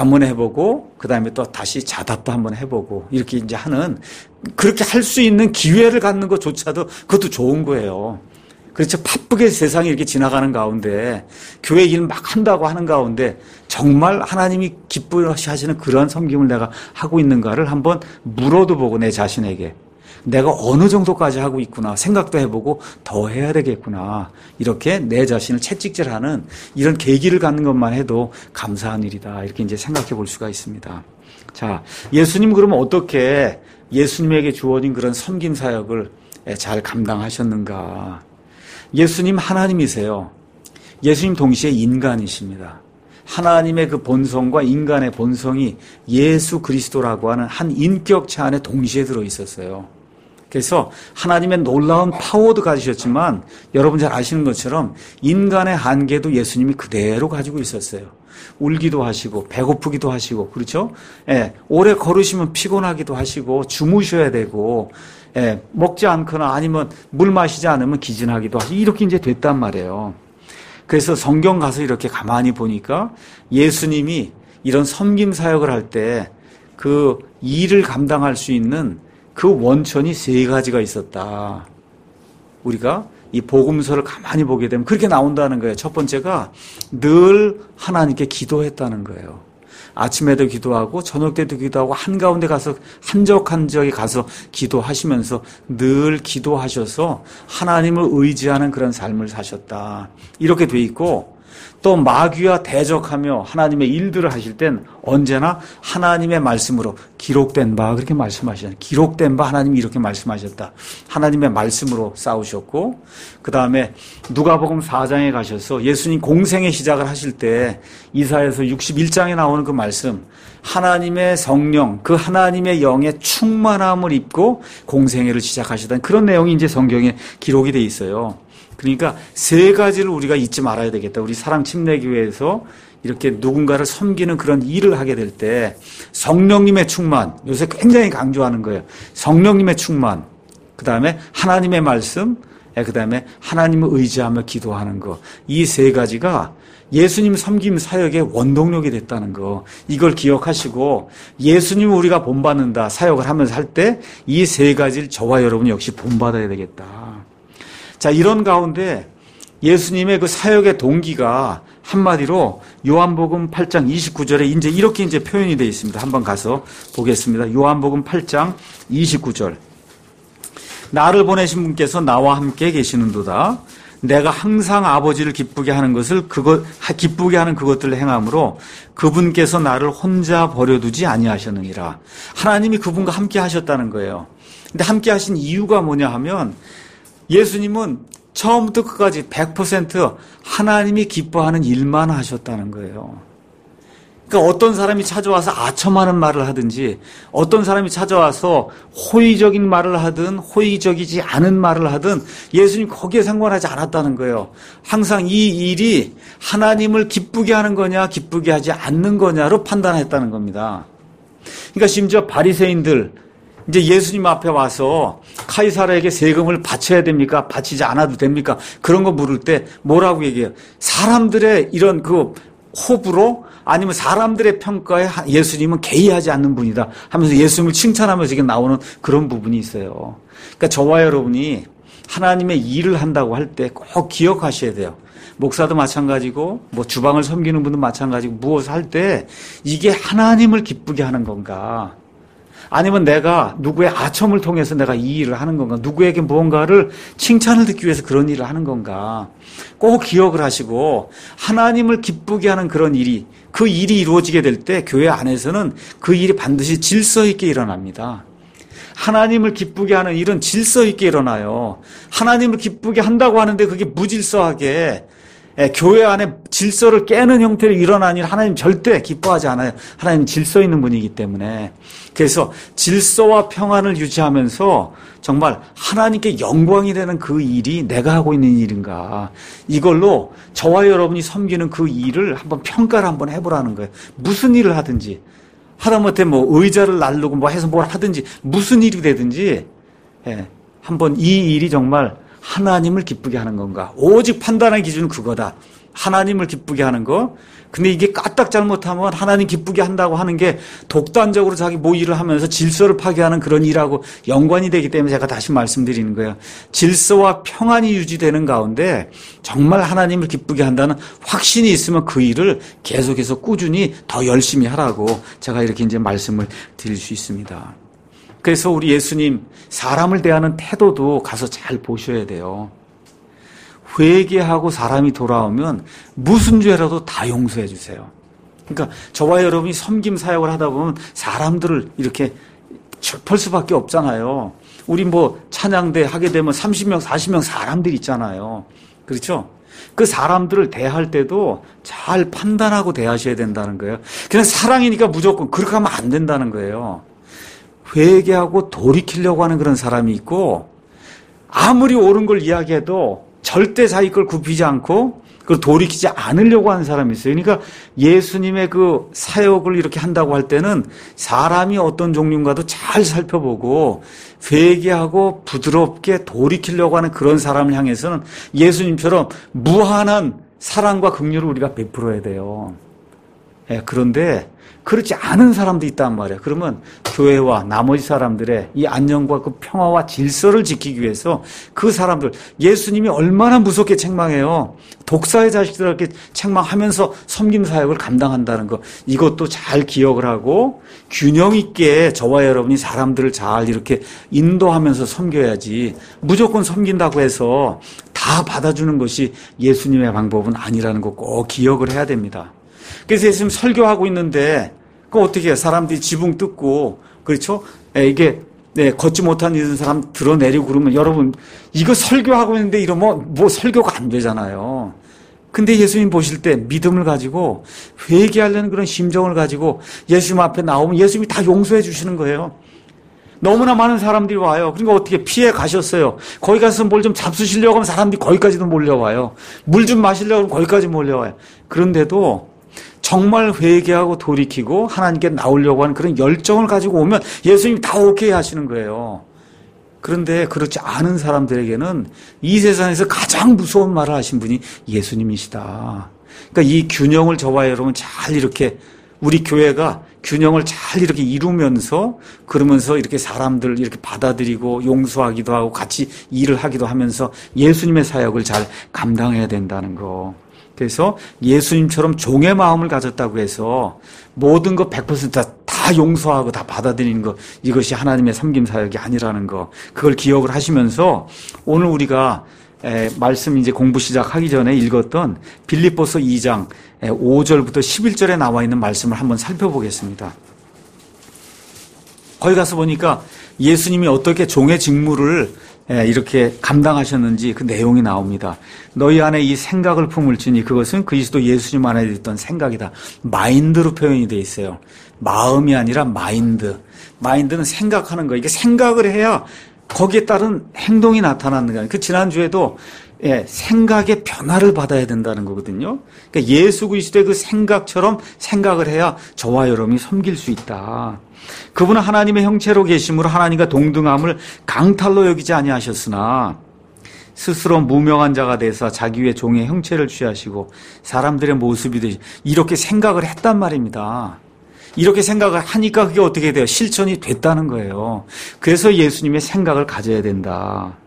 자문해보고, 그 다음에 또 다시 자답도 한번 해보고, 이렇게 이제 하는, 그렇게 할 수 있는 기회를 갖는 것조차도 그것도 좋은 거예요. 그렇죠. 바쁘게 세상이 이렇게 지나가는 가운데, 교회 일 막 한다고 하는 가운데, 정말 하나님이 기뻐하시는 그러한 섬김을 내가 하고 있는가를 한번 물어도 보고 내 자신에게. 내가 어느 정도까지 하고 있구나 생각도 해보고 더 해야 되겠구나 이렇게 내 자신을 채찍질하는 이런 계기를 갖는 것만 해도 감사한 일이다 이렇게 이제 생각해 볼 수가 있습니다. 자, 예수님 그러면 어떻게 예수님에게 주어진 그런 섬김 사역을 잘 감당하셨는가? 예수님 하나님이세요. 예수님 동시에 인간이십니다. 하나님의 그 본성과 인간의 본성이 예수 그리스도라고 하는 한 인격체 안에 동시에 들어 있었어요. 그래서 하나님의 놀라운 파워도 가지셨지만 여러분 잘 아시는 것처럼 인간의 한계도 예수님이 그대로 가지고 있었어요. 울기도 하시고 배고프기도 하시고 그렇죠? 예, 오래 걸으시면 피곤하기도 하시고 주무셔야 되고 예, 먹지 않거나 아니면 물 마시지 않으면 기진하기도 하시고 이렇게 이제 됐단 말이에요. 그래서 성경 가서 이렇게 가만히 보니까 예수님이 이런 섬김 사역을 할 때 그 일을 감당할 수 있는 그 원천이 세 가지가 있었다. 우리가 이 복음서를 가만히 보게 되면 그렇게 나온다는 거예요. 첫 번째가 늘 하나님께 기도했다는 거예요. 아침에도 기도하고 저녁 때도 기도하고 한가운데 가서 한적 한적에 가서 기도하시면서 늘 기도하셔서 하나님을 의지하는 그런 삶을 사셨다. 이렇게 돼 있고 또 마귀와 대적하며 하나님의 일들을 하실 땐 언제나 하나님의 말씀으로 기록된 바 그렇게 말씀하셨다. 기록된 바 하나님이 이렇게 말씀하셨다. 하나님의 말씀으로 싸우셨고 그 다음에 누가복음 사 장에 가셔서 예수님 공생의 시작을 하실 때 이사야서 육십일 장에 나오는 그 말씀 하나님의 성령 그 하나님의 영의 충만함을 입고 공생애를 시작하시던 그런 내용이 이제 성경에 기록이 돼 있어요. 그러니까 세 가지를 우리가 잊지 말아야 되겠다. 우리 사랑침례교회에서 이렇게 누군가를 섬기는 그런 일을 하게 될 때 성령님의 충만, 요새 굉장히 강조하는 거예요. 성령님의 충만, 그 다음에 하나님의 말씀, 그 다음에 하나님을 의지하며 기도하는 거. 이 세 가지가 예수님 섬김 사역의 원동력이 됐다는 거. 이걸 기억하시고 예수님을 우리가 본받는다, 사역을 하면서 할 때 이 세 가지를 저와 여러분 역시 본받아야 되겠다. 자, 이런 가운데 예수님의 그 사역의 동기가 한마디로 요한복음 팔 장 이십구 절에 이제 이렇게 이제 표현이 되어 있습니다. 한번 가서 보겠습니다. 요한복음 팔 장 이십구 절. 나를 보내신 분께서 나와 함께 계시는도다. 내가 항상 아버지를 기쁘게 하는 것을 그것 기쁘게 하는 그것들을 행함으로 그분께서 나를 혼자 버려두지 아니하셨느니라. 하나님이 그분과 함께 하셨다는 거예요. 근데 함께 하신 이유가 뭐냐 하면 예수님은 처음부터 끝까지 백 퍼센트 하나님이 기뻐하는 일만 하셨다는 거예요. 그러니까 어떤 사람이 찾아와서 아첨하는 말을 하든지 어떤 사람이 찾아와서 호의적인 말을 하든 호의적이지 않은 말을 하든 예수님 거기에 상관하지 않았다는 거예요. 항상 이 일이 하나님을 기쁘게 하는 거냐 기쁘게 하지 않는 거냐로 판단했다는 겁니다. 그러니까 심지어 바리새인들 이제 예수님 앞에 와서 카이사르에게 세금을 바쳐야 됩니까? 바치지 않아도 됩니까? 그런 거 물을 때 뭐라고 얘기해요? 사람들의 이런 그 호불호 아니면 사람들의 평가에 예수님은 개의하지 않는 분이다 하면서 예수님을 칭찬하면서 이게 나오는 그런 부분이 있어요. 그러니까 저와 여러분이 하나님의 일을 한다고 할 때 꼭 기억하셔야 돼요. 목사도 마찬가지고 뭐 주방을 섬기는 분도 마찬가지고 무엇을 할 때 이게 하나님을 기쁘게 하는 건가? 아니면 내가 누구의 아첨을 통해서 내가 이 일을 하는 건가? 누구에게 무언가를 칭찬을 듣기 위해서 그런 일을 하는 건가? 꼭 기억을 하시고 하나님을 기쁘게 하는 그런 일이 그 일이 이루어지게 될 때 교회 안에서는 그 일이 반드시 질서 있게 일어납니다. 하나님을 기쁘게 하는 일은 질서 있게 일어나요. 하나님을 기쁘게 한다고 하는데 그게 무질서하게 교회 안에 질서를 깨는 형태로 일어나는 일 하나님 절대 기뻐하지 않아요. 하나님 질서 있는 분이기 때문에. 그래서 질서와 평안을 유지하면서 정말 하나님께 영광이 되는 그 일이 내가 하고 있는 일인가. 이걸로 저와 여러분이 섬기는 그 일을 한번 평가를 한번 해보라는 거예요. 무슨 일을 하든지. 하다못해 뭐 의자를 날르고 뭐 해서 뭘 하든지 무슨 일이 되든지 예, 한번 이 일이 정말 하나님을 기쁘게 하는 건가? 오직 판단의 기준은 그거다. 하나님을 기쁘게 하는 거. 근데 이게 까딱 잘못하면 하나님 기쁘게 한다고 하는 게 독단적으로 자기 뭐 일을 하면서 질서를 파괴하는 그런 일하고 연관이 되기 때문에 제가 다시 말씀드리는 거예요. 질서와 평안이 유지되는 가운데 정말 하나님을 기쁘게 한다는 확신이 있으면 그 일을 계속해서 꾸준히 더 열심히 하라고 제가 이렇게 이제 말씀을 드릴 수 있습니다. 그래서 우리 예수님 사람을 대하는 태도도 가서 잘 보셔야 돼요. 회개하고 사람이 돌아오면 무슨 죄라도 다 용서해 주세요. 그러니까 저와 여러분이 섬김 사역을 하다 보면 사람들을 이렇게 볼 수밖에 없잖아요. 우리 뭐 찬양대 하게 되면 삼십 명, 사십 명 사람들이 있잖아요. 그렇죠? 그 사람들을 대할 때도 잘 판단하고 대하셔야 된다는 거예요. 그냥 사랑이니까 무조건 그렇게 하면 안 된다는 거예요. 회개하고 돌이키려고 하는 그런 사람이 있고 아무리 옳은 걸 이야기해도 절대 자기 걸 굽히지 않고 그걸 돌이키지 않으려고 하는 사람이 있어요. 그러니까 예수님의 그 사역을 이렇게 한다고 할 때는 사람이 어떤 종류인가도 잘 살펴보고 회개하고 부드럽게 돌이키려고 하는 그런 사람을 향해서는 예수님처럼 무한한 사랑과 긍휼을 우리가 베풀어야 돼요. 예, 그런데 그렇지 않은 사람도 있단 말이에요. 그러면 교회와 나머지 사람들의 이 안녕과 그 평화와 질서를 지키기 위해서 그 사람들, 예수님이 얼마나 무섭게 책망해요. 독사의 자식들에게 책망하면서 섬김 사역을 감당한다는 거. 이것도 잘 기억을 하고 균형 있게 저와 여러분이 사람들을 잘 이렇게 인도하면서 섬겨야지 무조건 섬긴다고 해서 다 받아주는 것이 예수님의 방법은 아니라는 거 꼭 기억을 해야 됩니다. 그래서 예수님 설교하고 있는데 그 어떻게 해요? 사람들이 지붕 뜯고 그렇죠? 에, 이게 네, 걷지 못하는 사람 드러내리고 그러면 여러분 이거 설교하고 있는데 이러면 뭐 설교가 안 되잖아요. 근데 예수님 보실 때 믿음을 가지고 회개하려는 그런 심정을 가지고 예수님 앞에 나오면 예수님이 다 용서해 주시는 거예요. 너무나 많은 사람들이 와요. 그러니까 어떻게 피해 가셨어요. 거기 가서 뭘 좀 잡수시려고 하면 사람들이 거기까지도 몰려와요. 물 좀 마시려고 하면 거기까지 몰려와요. 그런데도 정말 회개하고 돌이키고 하나님께 나오려고 하는 그런 열정을 가지고 오면 예수님이 다 오케이 하시는 거예요. 그런데 그렇지 않은 사람들에게는 이 세상에서 가장 무서운 말을 하신 분이 예수님이시다. 그러니까 이 균형을 저와 여러분 잘 이렇게 우리 교회가 균형을 잘 이렇게 이루면서 그러면서 이렇게 사람들 이렇게 받아들이고 용서하기도 하고 같이 일을 하기도 하면서 예수님의 사역을 잘 감당해야 된다는 거. 그래서 예수님처럼 종의 마음을 가졌다고 해서 모든 거 백 퍼센트 다, 다 용서하고 다 받아들이는 거, 이것이 하나님의 섬김 사역이 아니라는 거, 그걸 기억을 하시면서 오늘 우리가 에, 말씀 이제 공부 시작하기 전에 읽었던 빌립보서 이 장 오 절부터 십일 절에 나와 있는 말씀을 한번 살펴보겠습니다. 거기 가서 보니까 예수님이 어떻게 종의 직무를 이렇게 감당하셨는지 그 내용이 나옵니다. 너희 안에 이 생각을 품을지니 그것은 그리스도 예수님 안에 있던 생각이다. 마인드로 표현이 되어 있어요. 마음이 아니라 마인드. 마인드는 생각하는 거. 이게 생각을 해야 거기에 따른 행동이 나타나는 거예요. 그 지난주에도 예, 생각의 변화를 받아야 된다는 거거든요. 그러니까 예수 그리스도의 그 생각처럼 생각을 해야 저와 여러분이 섬길 수 있다. 그분은 하나님의 형체로 계심으로 하나님과 동등함을 강탈로 여기지 아니하셨으나 스스로 무명한 자가 돼서 자기 위에 종의 형체를 취하시고 사람들의 모습이 되시 이렇게 생각을 했단 말입니다. 이렇게 생각을 하니까 그게 어떻게 돼요? 실천이 됐다는 거예요. 그래서 예수님의 생각을 가져야 된다.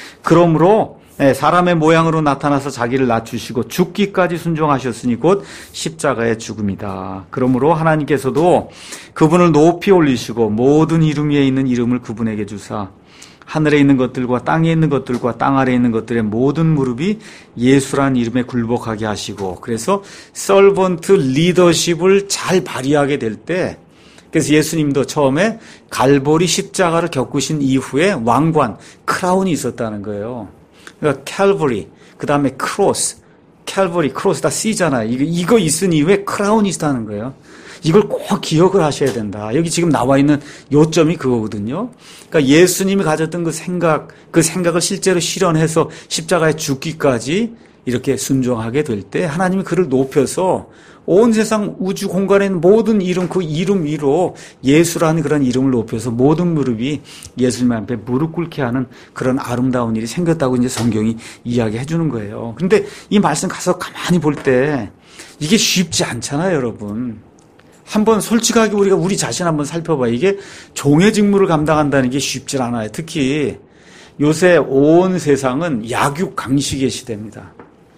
그러므로 사람의 모양으로 나타나서 자기를 낮추시고 죽기까지 순종하셨으니 곧 십자가의 죽음이다. 그러므로 하나님께서도 그분을 높이 올리시고 모든 이름 위에 있는 이름을 그분에게 주사 하늘에 있는 것들과 땅에 있는 것들과 땅 아래에 있는 것들의 모든 무릎이 예수란 이름에 굴복하게 하시고, 그래서 서번트 리더십을 잘 발휘하게 될 때, 그래서 예수님도 처음에 갈보리 십자가를 겪으신 이후에 왕관, 크라운이 있었다는 거예요. 그러니까 캘버리, 그 다음에 크로스, 캘버리, 크로스 다 C잖아요. 이거, 이거 있은 이후에 크라운이 있다는 거예요. 이걸 꼭 기억을 하셔야 된다. 여기 지금 나와 있는 요점이 그거거든요. 그러니까 예수님이 가졌던 그 생각, 그 생각을 실제로 실현해서 십자가에 죽기까지 이렇게 순종하게 될 때 하나님이 그를 높여서 온 세상 우주 공간에 있는 모든 이름, 그 이름 위로 예수라는 그런 이름을 높여서 모든 무릎이 예수님 앞에 무릎 꿇게 하는 그런 아름다운 일이 생겼다고 이제 성경이 이야기해 주는 거예요. 그런데 이 말씀 가서 가만히 볼 때 이게 쉽지 않잖아요, 여러분. 한번 솔직하게 우리가 우리 자신 한번 살펴봐요. 이게 종의 직무를 감당한다는 게 쉽지 않아요. 특히 요새 온 세상은 약육강식의 시대입니다.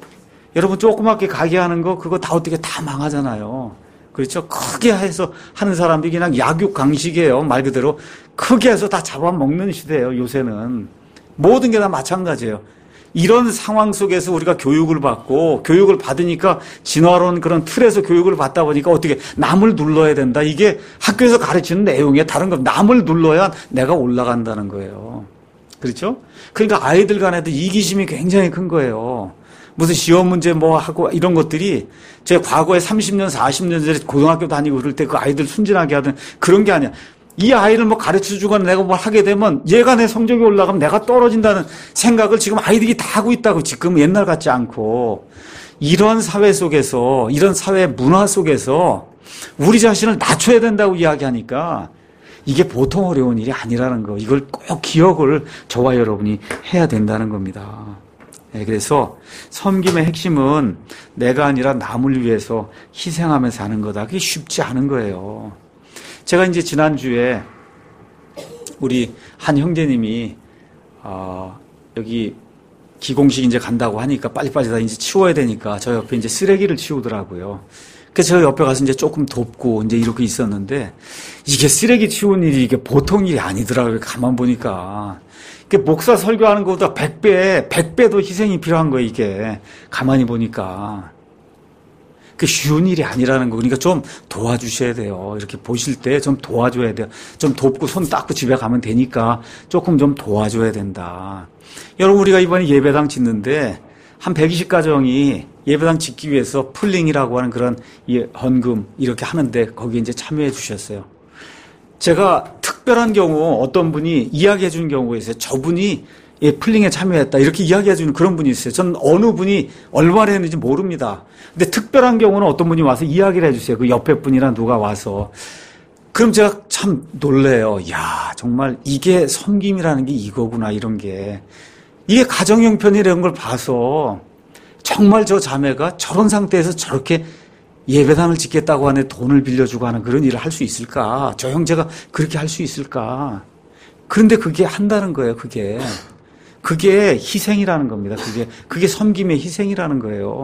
여러분 조그맣게 가게 하는 거 그거 다 어떻게 다 망하잖아요. 그렇죠? 크게 해서 하는 사람들이 그냥 약육강식이에요. 말 그대로 크게 해서 다 잡아먹는 시대예요. 요새는 모든 게 다 마찬가지예요. 이런 상황 속에서 우리가 교육을 받고 교육을 받으니까 진화론 그런 틀에서 교육을 받다 보니까 어떻게 남을 눌러야 된다. 이게 학교에서 가르치는 내용에 다른 거 남을 눌러야 내가 올라간다는 거예요. 그렇죠? 그러니까 아이들 간에도 이기심이 굉장히 큰 거예요. 무슨 시험 문제 뭐 하고 이런 것들이 제 과거에 삼십 년, 사십 년 전에 고등학교 다니고 그럴 때 그 아이들 순진하게 하던 그런 게 아니야. 이 아이를 뭐 가르쳐 주거나 내가 뭘 하게 되면 얘가 내 성적이 올라가면 내가 떨어진다는 생각을 지금 아이들이 다 하고 있다고. 지금 옛날 같지 않고. 이런 사회 속에서, 이런 사회 문화 속에서 우리 자신을 낮춰야 된다고 이야기하니까 이게 보통 어려운 일이 아니라는 거. 이걸 꼭 기억을 저와 여러분이 해야 된다는 겁니다. 네, 그래서 섬김의 핵심은 내가 아니라 남을 위해서 희생하면서 하는 거다. 그게 쉽지 않은 거예요. 제가 이제 지난주에 우리 한 형제님이 어, 여기 기공식 이제 간다고 하니까 빨리빨리 다 이제 치워야 되니까 저 옆에 이제 쓰레기를 치우더라고요. 그래서 저 옆에 가서 이제 조금 돕고 이제 이렇게 있었는데 이게 쓰레기 치우는 일이 이게 보통 일이 아니더라고요. 가만 보니까. 이게 목사 설교하는 것보다 백 배, 백 배 더 희생이 필요한 거예요, 이게. 가만히 보니까. 그 쉬운 일이 아니라는 거. 그러니까 좀 도와주셔야 돼요. 이렇게 보실 때 좀 도와줘야 돼요. 좀 돕고 손 닦고 집에 가면 되니까 조금 좀 도와줘야 된다. 여러분, 우리가 이번에 예배당 짓는데 한 백이십 가정이 예배당 짓기 위해서 풀링이라고 하는 그런 헌금 이렇게 하는데 거기에 이제 참여해 주셨어요. 제가 특별한 경우 어떤 분이 이야기해 주는 경우가 있어요. 저분이 예, 풀링에 참여했다. 이렇게 이야기해 주는 그런 분이 있어요. 저는 어느 분이 얼마나 했는지 모릅니다. 근데 특별한 경우는 어떤 분이 와서 이야기를 해 주세요. 그 옆에 분이랑 누가 와서. 그럼 제가 참 놀래요. 야, 정말 이게 섬김이라는 게 이거구나, 이런 게. 이게 가정 형편이라는 걸 봐서 정말 저 자매가 저런 상태에서 저렇게 예배당을 짓겠다고 하는데 돈을 빌려주고 하는 그런 일을 할 수 있을까? 저 형제가 그렇게 할 수 있을까? 그런데 그게 한다는 거예요, 그게. 그게 희생이라는 겁니다. 그게, 그게 섬김의 희생이라는 거예요.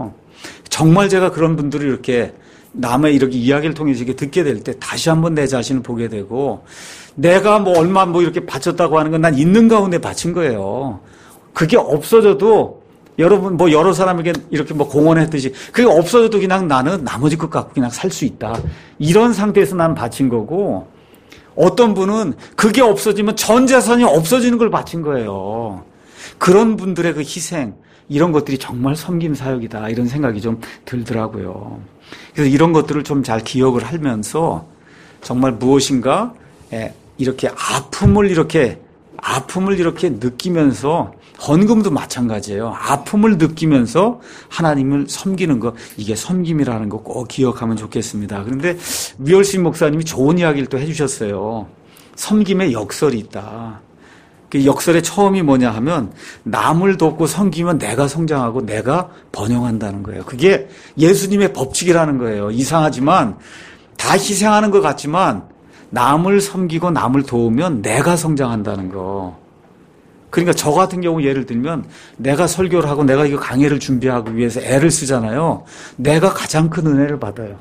정말 제가 그런 분들이 이렇게 남의 이렇게 이야기를 통해서 이렇게 듣게 될 때 다시 한번 내 자신을 보게 되고 내가 뭐 얼마 뭐 이렇게 바쳤다고 하는 건 난 있는 가운데 바친 거예요. 그게 없어져도 여러분 뭐 여러 사람에게 이렇게 뭐 공헌했듯이 그게 없어져도 그냥 나는 나머지 것 갖고 그냥 살 수 있다. 이런 상태에서 난 바친 거고 어떤 분은 그게 없어지면 전 재산이 없어지는 걸 바친 거예요. 그런 분들의 그 희생 이런 것들이 정말 섬김 사역이다 이런 생각이 좀 들더라고요. 그래서 이런 것들을 좀 잘 기억을 하면서 정말 무엇인가 이렇게 아픔을 이렇게 아픔을 이렇게 느끼면서 헌금도 마찬가지예요. 아픔을 느끼면서 하나님을 섬기는 거 이게 섬김이라는 거 꼭 기억하면 좋겠습니다. 그런데 위얼신 목사님이 좋은 이야기를 또 해주셨어요. 섬김의 역설이 있다. 그 역설의 처음이 뭐냐 하면 남을 돕고 섬기면 내가 성장하고 내가 번영한다는 거예요. 그게 예수님의 법칙이라는 거예요. 이상하지만 다 희생하는 것 같지만 남을 섬기고 남을 도우면 내가 성장한다는 거. 그러니까 저 같은 경우 예를 들면 내가 설교를 하고 내가 이거 강의를 준비하기 위해서 애를 쓰잖아요. 내가 가장 큰 은혜를 받아요.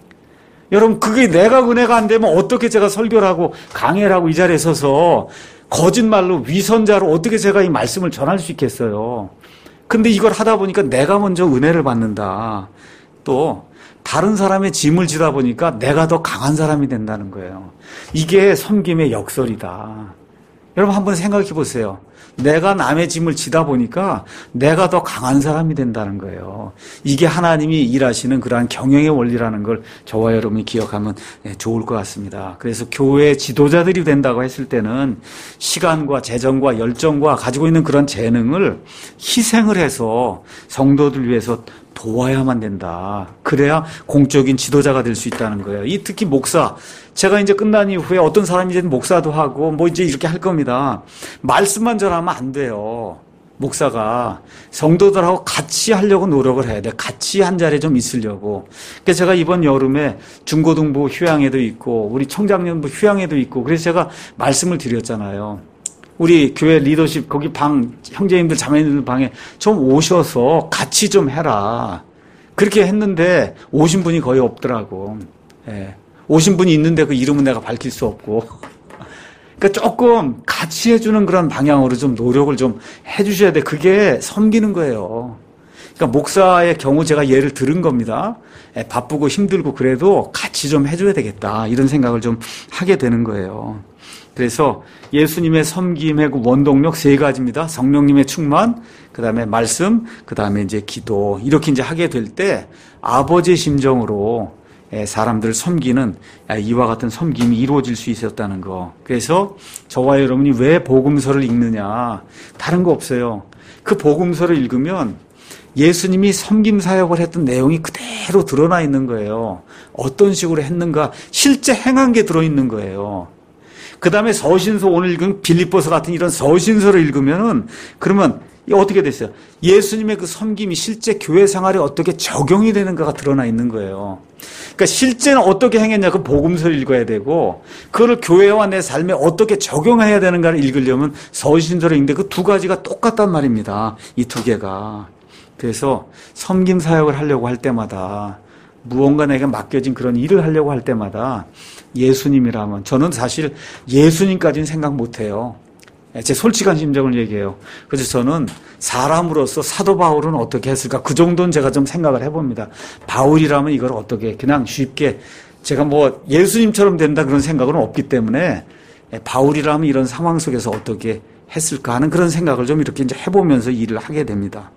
여러분 그게 내가 은혜가 안 되면 어떻게 제가 설교를 하고 강의를 하고 이 자리에 서서 거짓말로 위선자로 어떻게 제가 이 말씀을 전할 수 있겠어요. 근데 이걸 하다 보니까 내가 먼저 은혜를 받는다. 또 다른 사람의 짐을 지다 보니까 내가 더 강한 사람이 된다는 거예요. 이게 섬김의 역설이다. 여러분 한번 생각해 보세요. 내가 남의 짐을 지다 보니까 내가 더 강한 사람이 된다는 거예요. 이게 하나님이 일하시는 그러한 경영의 원리라는 걸 저와 여러분이 기억하면 좋을 것 같습니다. 그래서 교회 지도자들이 된다고 했을 때는 시간과 재정과 열정과 가지고 있는 그런 재능을 희생을 해서 성도들 위해서 도와야만 된다. 그래야 공적인 지도자가 될 수 있다는 거예요. 이 특히 목사. 제가 이제 끝난 이후에 어떤 사람이 이제 목사도 하고 뭐 이제 이렇게 할 겁니다. 말씀만 전하면 안 돼요. 목사가 성도들하고 같이 하려고 노력을 해야 돼. 같이 한 자리에 좀 있으려고. 그래서 제가 이번 여름에 중고등부 휴양에도 있고 우리 청장년부 휴양에도 있고 그래서 제가 말씀을 드렸잖아요. 우리 교회 리더십 거기 방 형제님들 자매님들 방에 좀 오셔서 같이 좀 해라. 그렇게 했는데 오신 분이 거의 없더라고. 예. 오신 분이 있는데 그 이름은 내가 밝힐 수 없고. 그러니까 조금 같이 해주는 그런 방향으로 좀 노력을 좀 해주셔야 돼. 그게 섬기는 거예요. 그러니까 목사의 경우 제가 예를 들은 겁니다. 예, 바쁘고 힘들고 그래도 같이 좀 해줘야 되겠다. 이런 생각을 좀 하게 되는 거예요. 그래서 예수님의 섬김의 그 원동력 세 가지입니다. 성령님의 충만, 그 다음에 말씀, 그 다음에 이제 기도. 이렇게 이제 하게 될 때 아버지의 심정으로 사람들을 섬기는 이와 같은 섬김이 이루어질 수 있었다는 거. 그래서 저와 여러분이 왜 복음서를 읽느냐. 다른 거 없어요. 그 복음서를 읽으면 예수님이 섬김 사역을 했던 내용이 그대로 드러나 있는 거예요. 어떤 식으로 했는가. 실제 행한 게 들어있는 거예요. 그 다음에 서신서 오늘 읽은 빌립보서 같은 이런 서신서를 읽으면은 그러면 어떻게 됐어요? 예수님의 그 섬김이 실제 교회 생활에 어떻게 적용이 되는가가 드러나 있는 거예요. 그러니까 실제는 어떻게 행했냐 그 복음서를 읽어야 되고 그걸 교회와 내 삶에 어떻게 적용해야 되는가를 읽으려면 서신서를 읽는데 그 두 가지가 똑같단 말입니다. 이 두 개가. 그래서 섬김 사역을 하려고 할 때마다 무언가 내게 맡겨진 그런 일을 하려고 할 때마다 예수님이라면 저는 사실 예수님까지는 생각 못해요. 제 솔직한 심정을 얘기해요. 그래서 저는 사람으로서 사도 바울은 어떻게 했을까 그 정도는 제가 좀 생각을 해봅니다. 바울이라면 이걸 어떻게 그냥 쉽게 제가 뭐 예수님처럼 된다 그런 생각은 없기 때문에 바울이라면 이런 상황 속에서 어떻게 했을까 하는 그런 생각을 좀 이렇게 이제 해보면서 일을 하게 됩니다.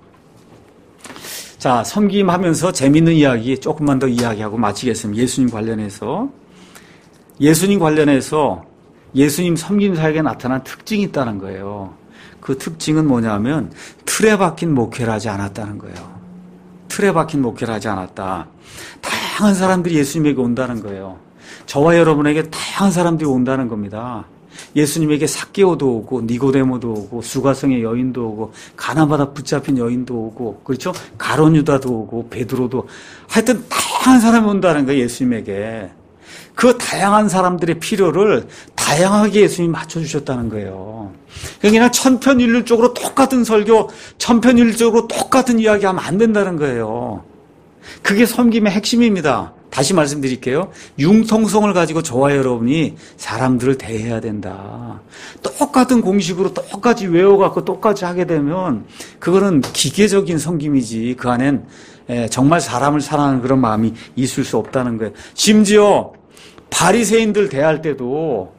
자, 섬김하면서 재밌는 이야기 조금만 더 이야기하고 마치겠습니다. 예수님 관련해서. 예수님 관련해서 예수님 섬김 사역에 나타난 특징이 있다는 거예요. 그 특징은 뭐냐면 틀에 박힌 목회를 하지 않았다는 거예요. 틀에 박힌 목회를 하지 않았다. 다양한 사람들이 예수님에게 온다는 거예요. 저와 여러분에게 다양한 사람들이 온다는 겁니다. 예수님에게 삭개오도 오고 니고데모도 오고 수가성의 여인도 오고 가나마다 붙잡힌 여인도 오고 그렇죠? 가론유다도 오고 베드로도 하여튼 다양한 사람이 온다는 거예요. 예수님에게. 그 다양한 사람들의 필요를 다양하게 예수님이 맞춰주셨다는 거예요. 그냥 천편일률적으로 똑같은 설교, 천편일률적으로 똑같은 이야기하면 안 된다는 거예요. 그게 섬김의 핵심입니다. 다시 말씀드릴게요. 융통성을 가지고 저와 여러분이 사람들을 대해야 된다. 똑같은 공식으로 똑같이 외워갖고 똑같이 하게 되면 그거는 기계적인 섬김이지 그 안엔 정말 사람을 사랑하는 그런 마음이 있을 수 없다는 거예요. 심지어 바리새인들 대할 때도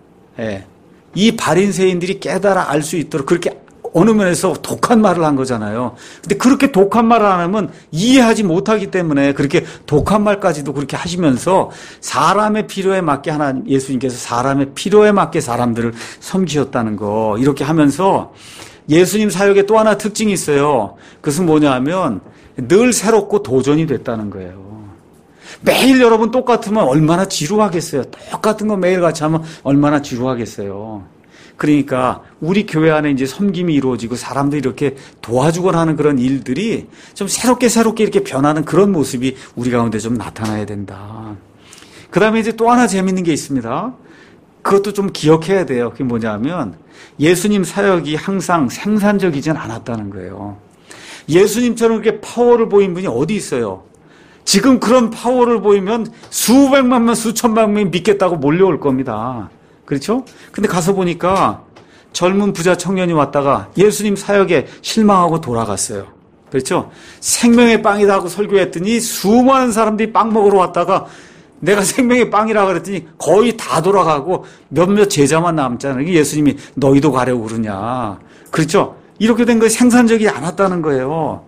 이 바리새인들이 깨달아 알 수 있도록 그렇게 어느 면에서 독한 말을 한 거잖아요. 근데 그렇게 독한 말을 안 하면 이해하지 못하기 때문에 그렇게 독한 말까지도 그렇게 하시면서 사람의 필요에 맞게 하나님, 예수님께서 사람의 필요에 맞게 사람들을 섬기셨다는 거. 이렇게 하면서 예수님 사역에 또 하나 특징이 있어요. 그것은 뭐냐 하면 늘 새롭고 도전이 됐다는 거예요. 매일 여러분 똑같으면 얼마나 지루하겠어요. 똑같은 거 매일 같이 하면 얼마나 지루하겠어요. 그러니까 우리 교회 안에 이제 섬김이 이루어지고 사람들이 이렇게 도와주곤 하는 그런 일들이 좀 새롭게 새롭게 이렇게 변하는 그런 모습이 우리 가운데 좀 나타나야 된다. 그 다음에 이제 또 하나 재밌는 게 있습니다. 그것도 좀 기억해야 돼요. 그게 뭐냐면 예수님 사역이 항상 생산적이진 않았다는 거예요. 예수님처럼 그렇게 파워를 보인 분이 어디 있어요? 지금 그런 파워를 보이면 수백만 명, 수천만 명이 믿겠다고 몰려올 겁니다. 그렇죠? 근데 가서 보니까 젊은 부자 청년이 왔다가 예수님 사역에 실망하고 돌아갔어요. 그렇죠? 생명의 빵이다 하고 설교했더니 수많은 사람들이 빵 먹으러 왔다가 내가 생명의 빵이라 그랬더니 거의 다 돌아가고 몇몇 제자만 남잖아요. 예수님이 너희도 가려고 그러냐. 그렇죠? 이렇게 된 거 생산적이지 않았다는 거예요.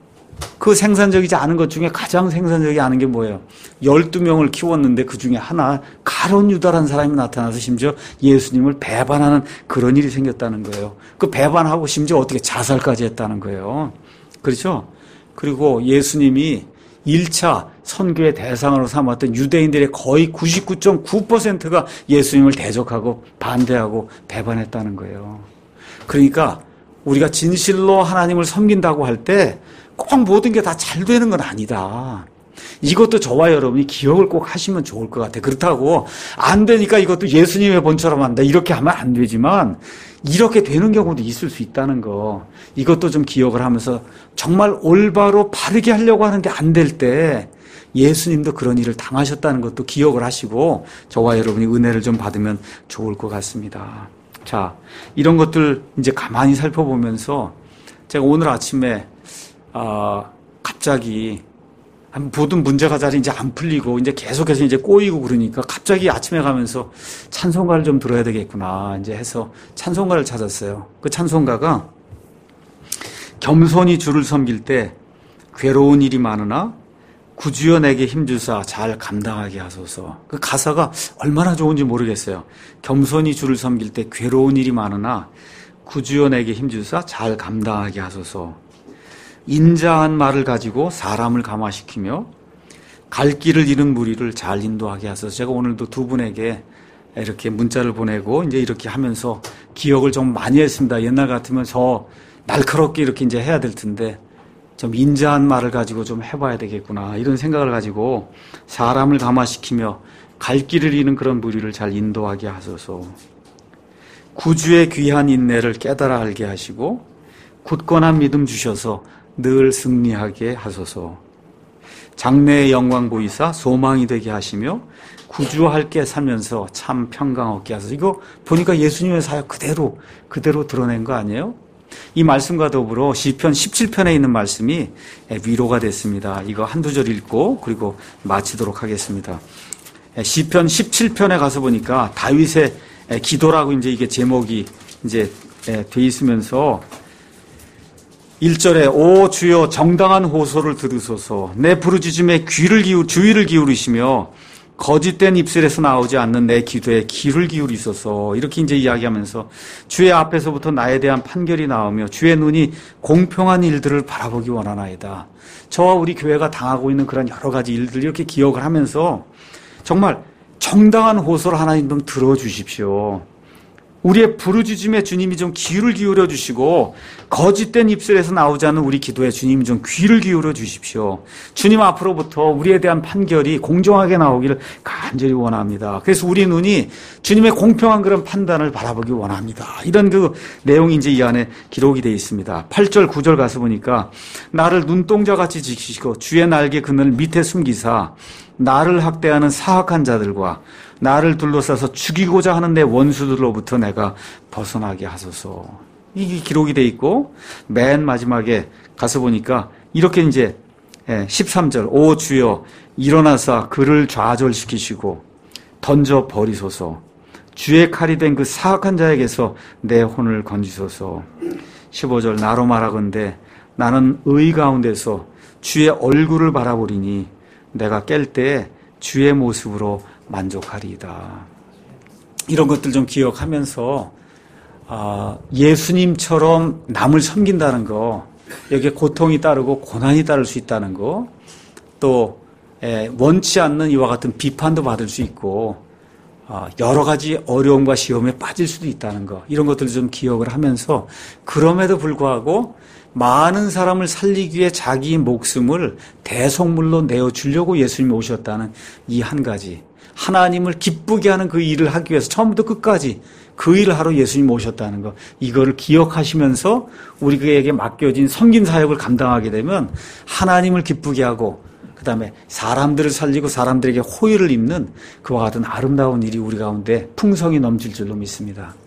그 생산적이지 않은 것 중에 가장 생산적이지 않은 게 뭐예요? 열두 명을 키웠는데 그 중에 하나 가룟 유다라는 사람이 나타나서 심지어 예수님을 배반하는 그런 일이 생겼다는 거예요. 그 배반하고 심지어 어떻게 자살까지 했다는 거예요. 그렇죠? 그리고 예수님이 일 차 선교의 대상으로 삼았던 유대인들의 거의 구십구 점 구 퍼센트가 예수님을 대적하고 반대하고 배반했다는 거예요. 그러니까 우리가 진실로 하나님을 섬긴다고 할 때 꼭 모든 게 다 잘 되는 건 아니다. 이것도 저와 여러분이 기억을 꼭 하시면 좋을 것 같아요. 그렇다고 안 되니까 이것도 예수님의 본처럼 한다. 이렇게 하면 안 되지만 이렇게 되는 경우도 있을 수 있다는 거. 이것도 좀 기억을 하면서 정말 올바로 바르게 하려고 하는데 안 될 때 예수님도 그런 일을 당하셨다는 것도 기억을 하시고 저와 여러분이 은혜를 좀 받으면 좋을 것 같습니다. 자, 이런 것들 이제 가만히 살펴보면서 제가 오늘 아침에 아, 갑자기 모든 문제가 잘 이제 안 풀리고 이제 계속해서 이제 꼬이고 그러니까 갑자기 아침에 가면서 찬송가를 좀 들어야 되겠구나 이제 해서 찬송가를 찾았어요. 그 찬송가가 겸손히 주를 섬길 때 괴로운 일이 많으나 구주여 내게 힘주사 잘 감당하게 하소서. 그 가사가 얼마나 좋은지 모르겠어요. 겸손히 주를 섬길 때 괴로운 일이 많으나 구주여 내게 힘주사 잘 감당하게 하소서. 인자한 말을 가지고 사람을 감화시키며 갈 길을 잃은 무리를 잘 인도하게 하소서. 제가 오늘도 두 분에게 이렇게 문자를 보내고 이제 이렇게 하면서 기억을 좀 많이 했습니다. 옛날 같으면 저 날카롭게 이렇게 이제 해야 될 텐데 좀 인자한 말을 가지고 좀 해봐야 되겠구나 이런 생각을 가지고 사람을 감화시키며 갈 길을 잃은 그런 무리를 잘 인도하게 하소서. 구주의 귀한 인내를 깨달아 알게 하시고 굳건한 믿음 주셔서 늘 승리하게 하소서. 장래의 영광 보이사 소망이 되게 하시며 구주할게 살면서 참 평강 얻게 하소서. 이거 보니까 예수님의 사역 그대로 그대로 드러낸 거 아니에요? 이 말씀과 더불어 시편 십칠 편에 있는 말씀이 위로가 됐습니다. 이거 한두 절 읽고 그리고 마치도록 하겠습니다. 시편 십칠 편에 가서 보니까 다윗의 기도라고 이제 이게 제목이 이제 돼 있으면서 일 절에 오 주여 정당한 호소를 들으소서. 내 부르짖음에 귀를 기울 주의를 기울이시며 거짓된 입술에서 나오지 않는 내 기도에 귀를 기울이소서. 이렇게 이제 이야기하면서 주의 앞에서부터 나에 대한 판결이 나오며 주의 눈이 공평한 일들을 바라보기 원하나이다. 저와 우리 교회가 당하고 있는 그런 여러 가지 일들 이렇게 기억을 하면서 정말 정당한 호소를 하나님 좀 들어주십시오. 우리의 부르짖음에 주님이 좀 귀를 기울여 주시고 거짓된 입술에서 나오지 않는 우리 기도에 주님이 좀 귀를 기울여 주십시오. 주님 앞으로부터 우리에 대한 판결이 공정하게 나오기를 간절히 원합니다. 그래서 우리 눈이 주님의 공평한 그런 판단을 바라보기 원합니다. 이런 그 내용이 이제 이 안에 기록이 되어 있습니다. 팔 절 구 절 가서 보니까 나를 눈동자같이 지키시고 주의 날개 그늘 밑에 숨기사 나를 학대하는 사악한 자들과 나를 둘러싸서 죽이고자 하는 내 원수들로부터 내가 벗어나게 하소서. 이게 기록이 돼 있고 맨 마지막에 가서 보니까 이렇게 이제 십삼 절 오 주여 일어나사 그를 좌절시키시고 던져 버리소서. 주의 칼이 된 그 사악한 자에게서 내 혼을 건지소서. 십오 절 나로 말하건대 나는 의 가운데서 주의 얼굴을 바라보리니 내가 깰 때에 주의 모습으로 만족하리이다. 이런 것들 좀 기억하면서 아, 예수님처럼 남을 섬긴다는 거, 여기에 고통이 따르고 고난이 따를 수 있다는 거, 또 에, 원치 않는 이와 같은 비판도 받을 수 있고 아, 여러 가지 어려움과 시험에 빠질 수도 있다는 거, 이런 것들을 좀 기억을 하면서 그럼에도 불구하고 많은 사람을 살리기 위해 자기 목숨을 대속물로 내어주려고 예수님이 오셨다는 이 한 가지, 하나님을 기쁘게 하는 그 일을 하기 위해서 처음부터 끝까지 그 일을 하러 예수님 오셨다는 거, 이거를 기억하시면서 우리에게 맡겨진 섬김 사역을 감당하게 되면 하나님을 기쁘게 하고 그 다음에 사람들을 살리고 사람들에게 호의를 입는 그와 같은 아름다운 일이 우리 가운데 풍성히 넘칠 줄로 믿습니다.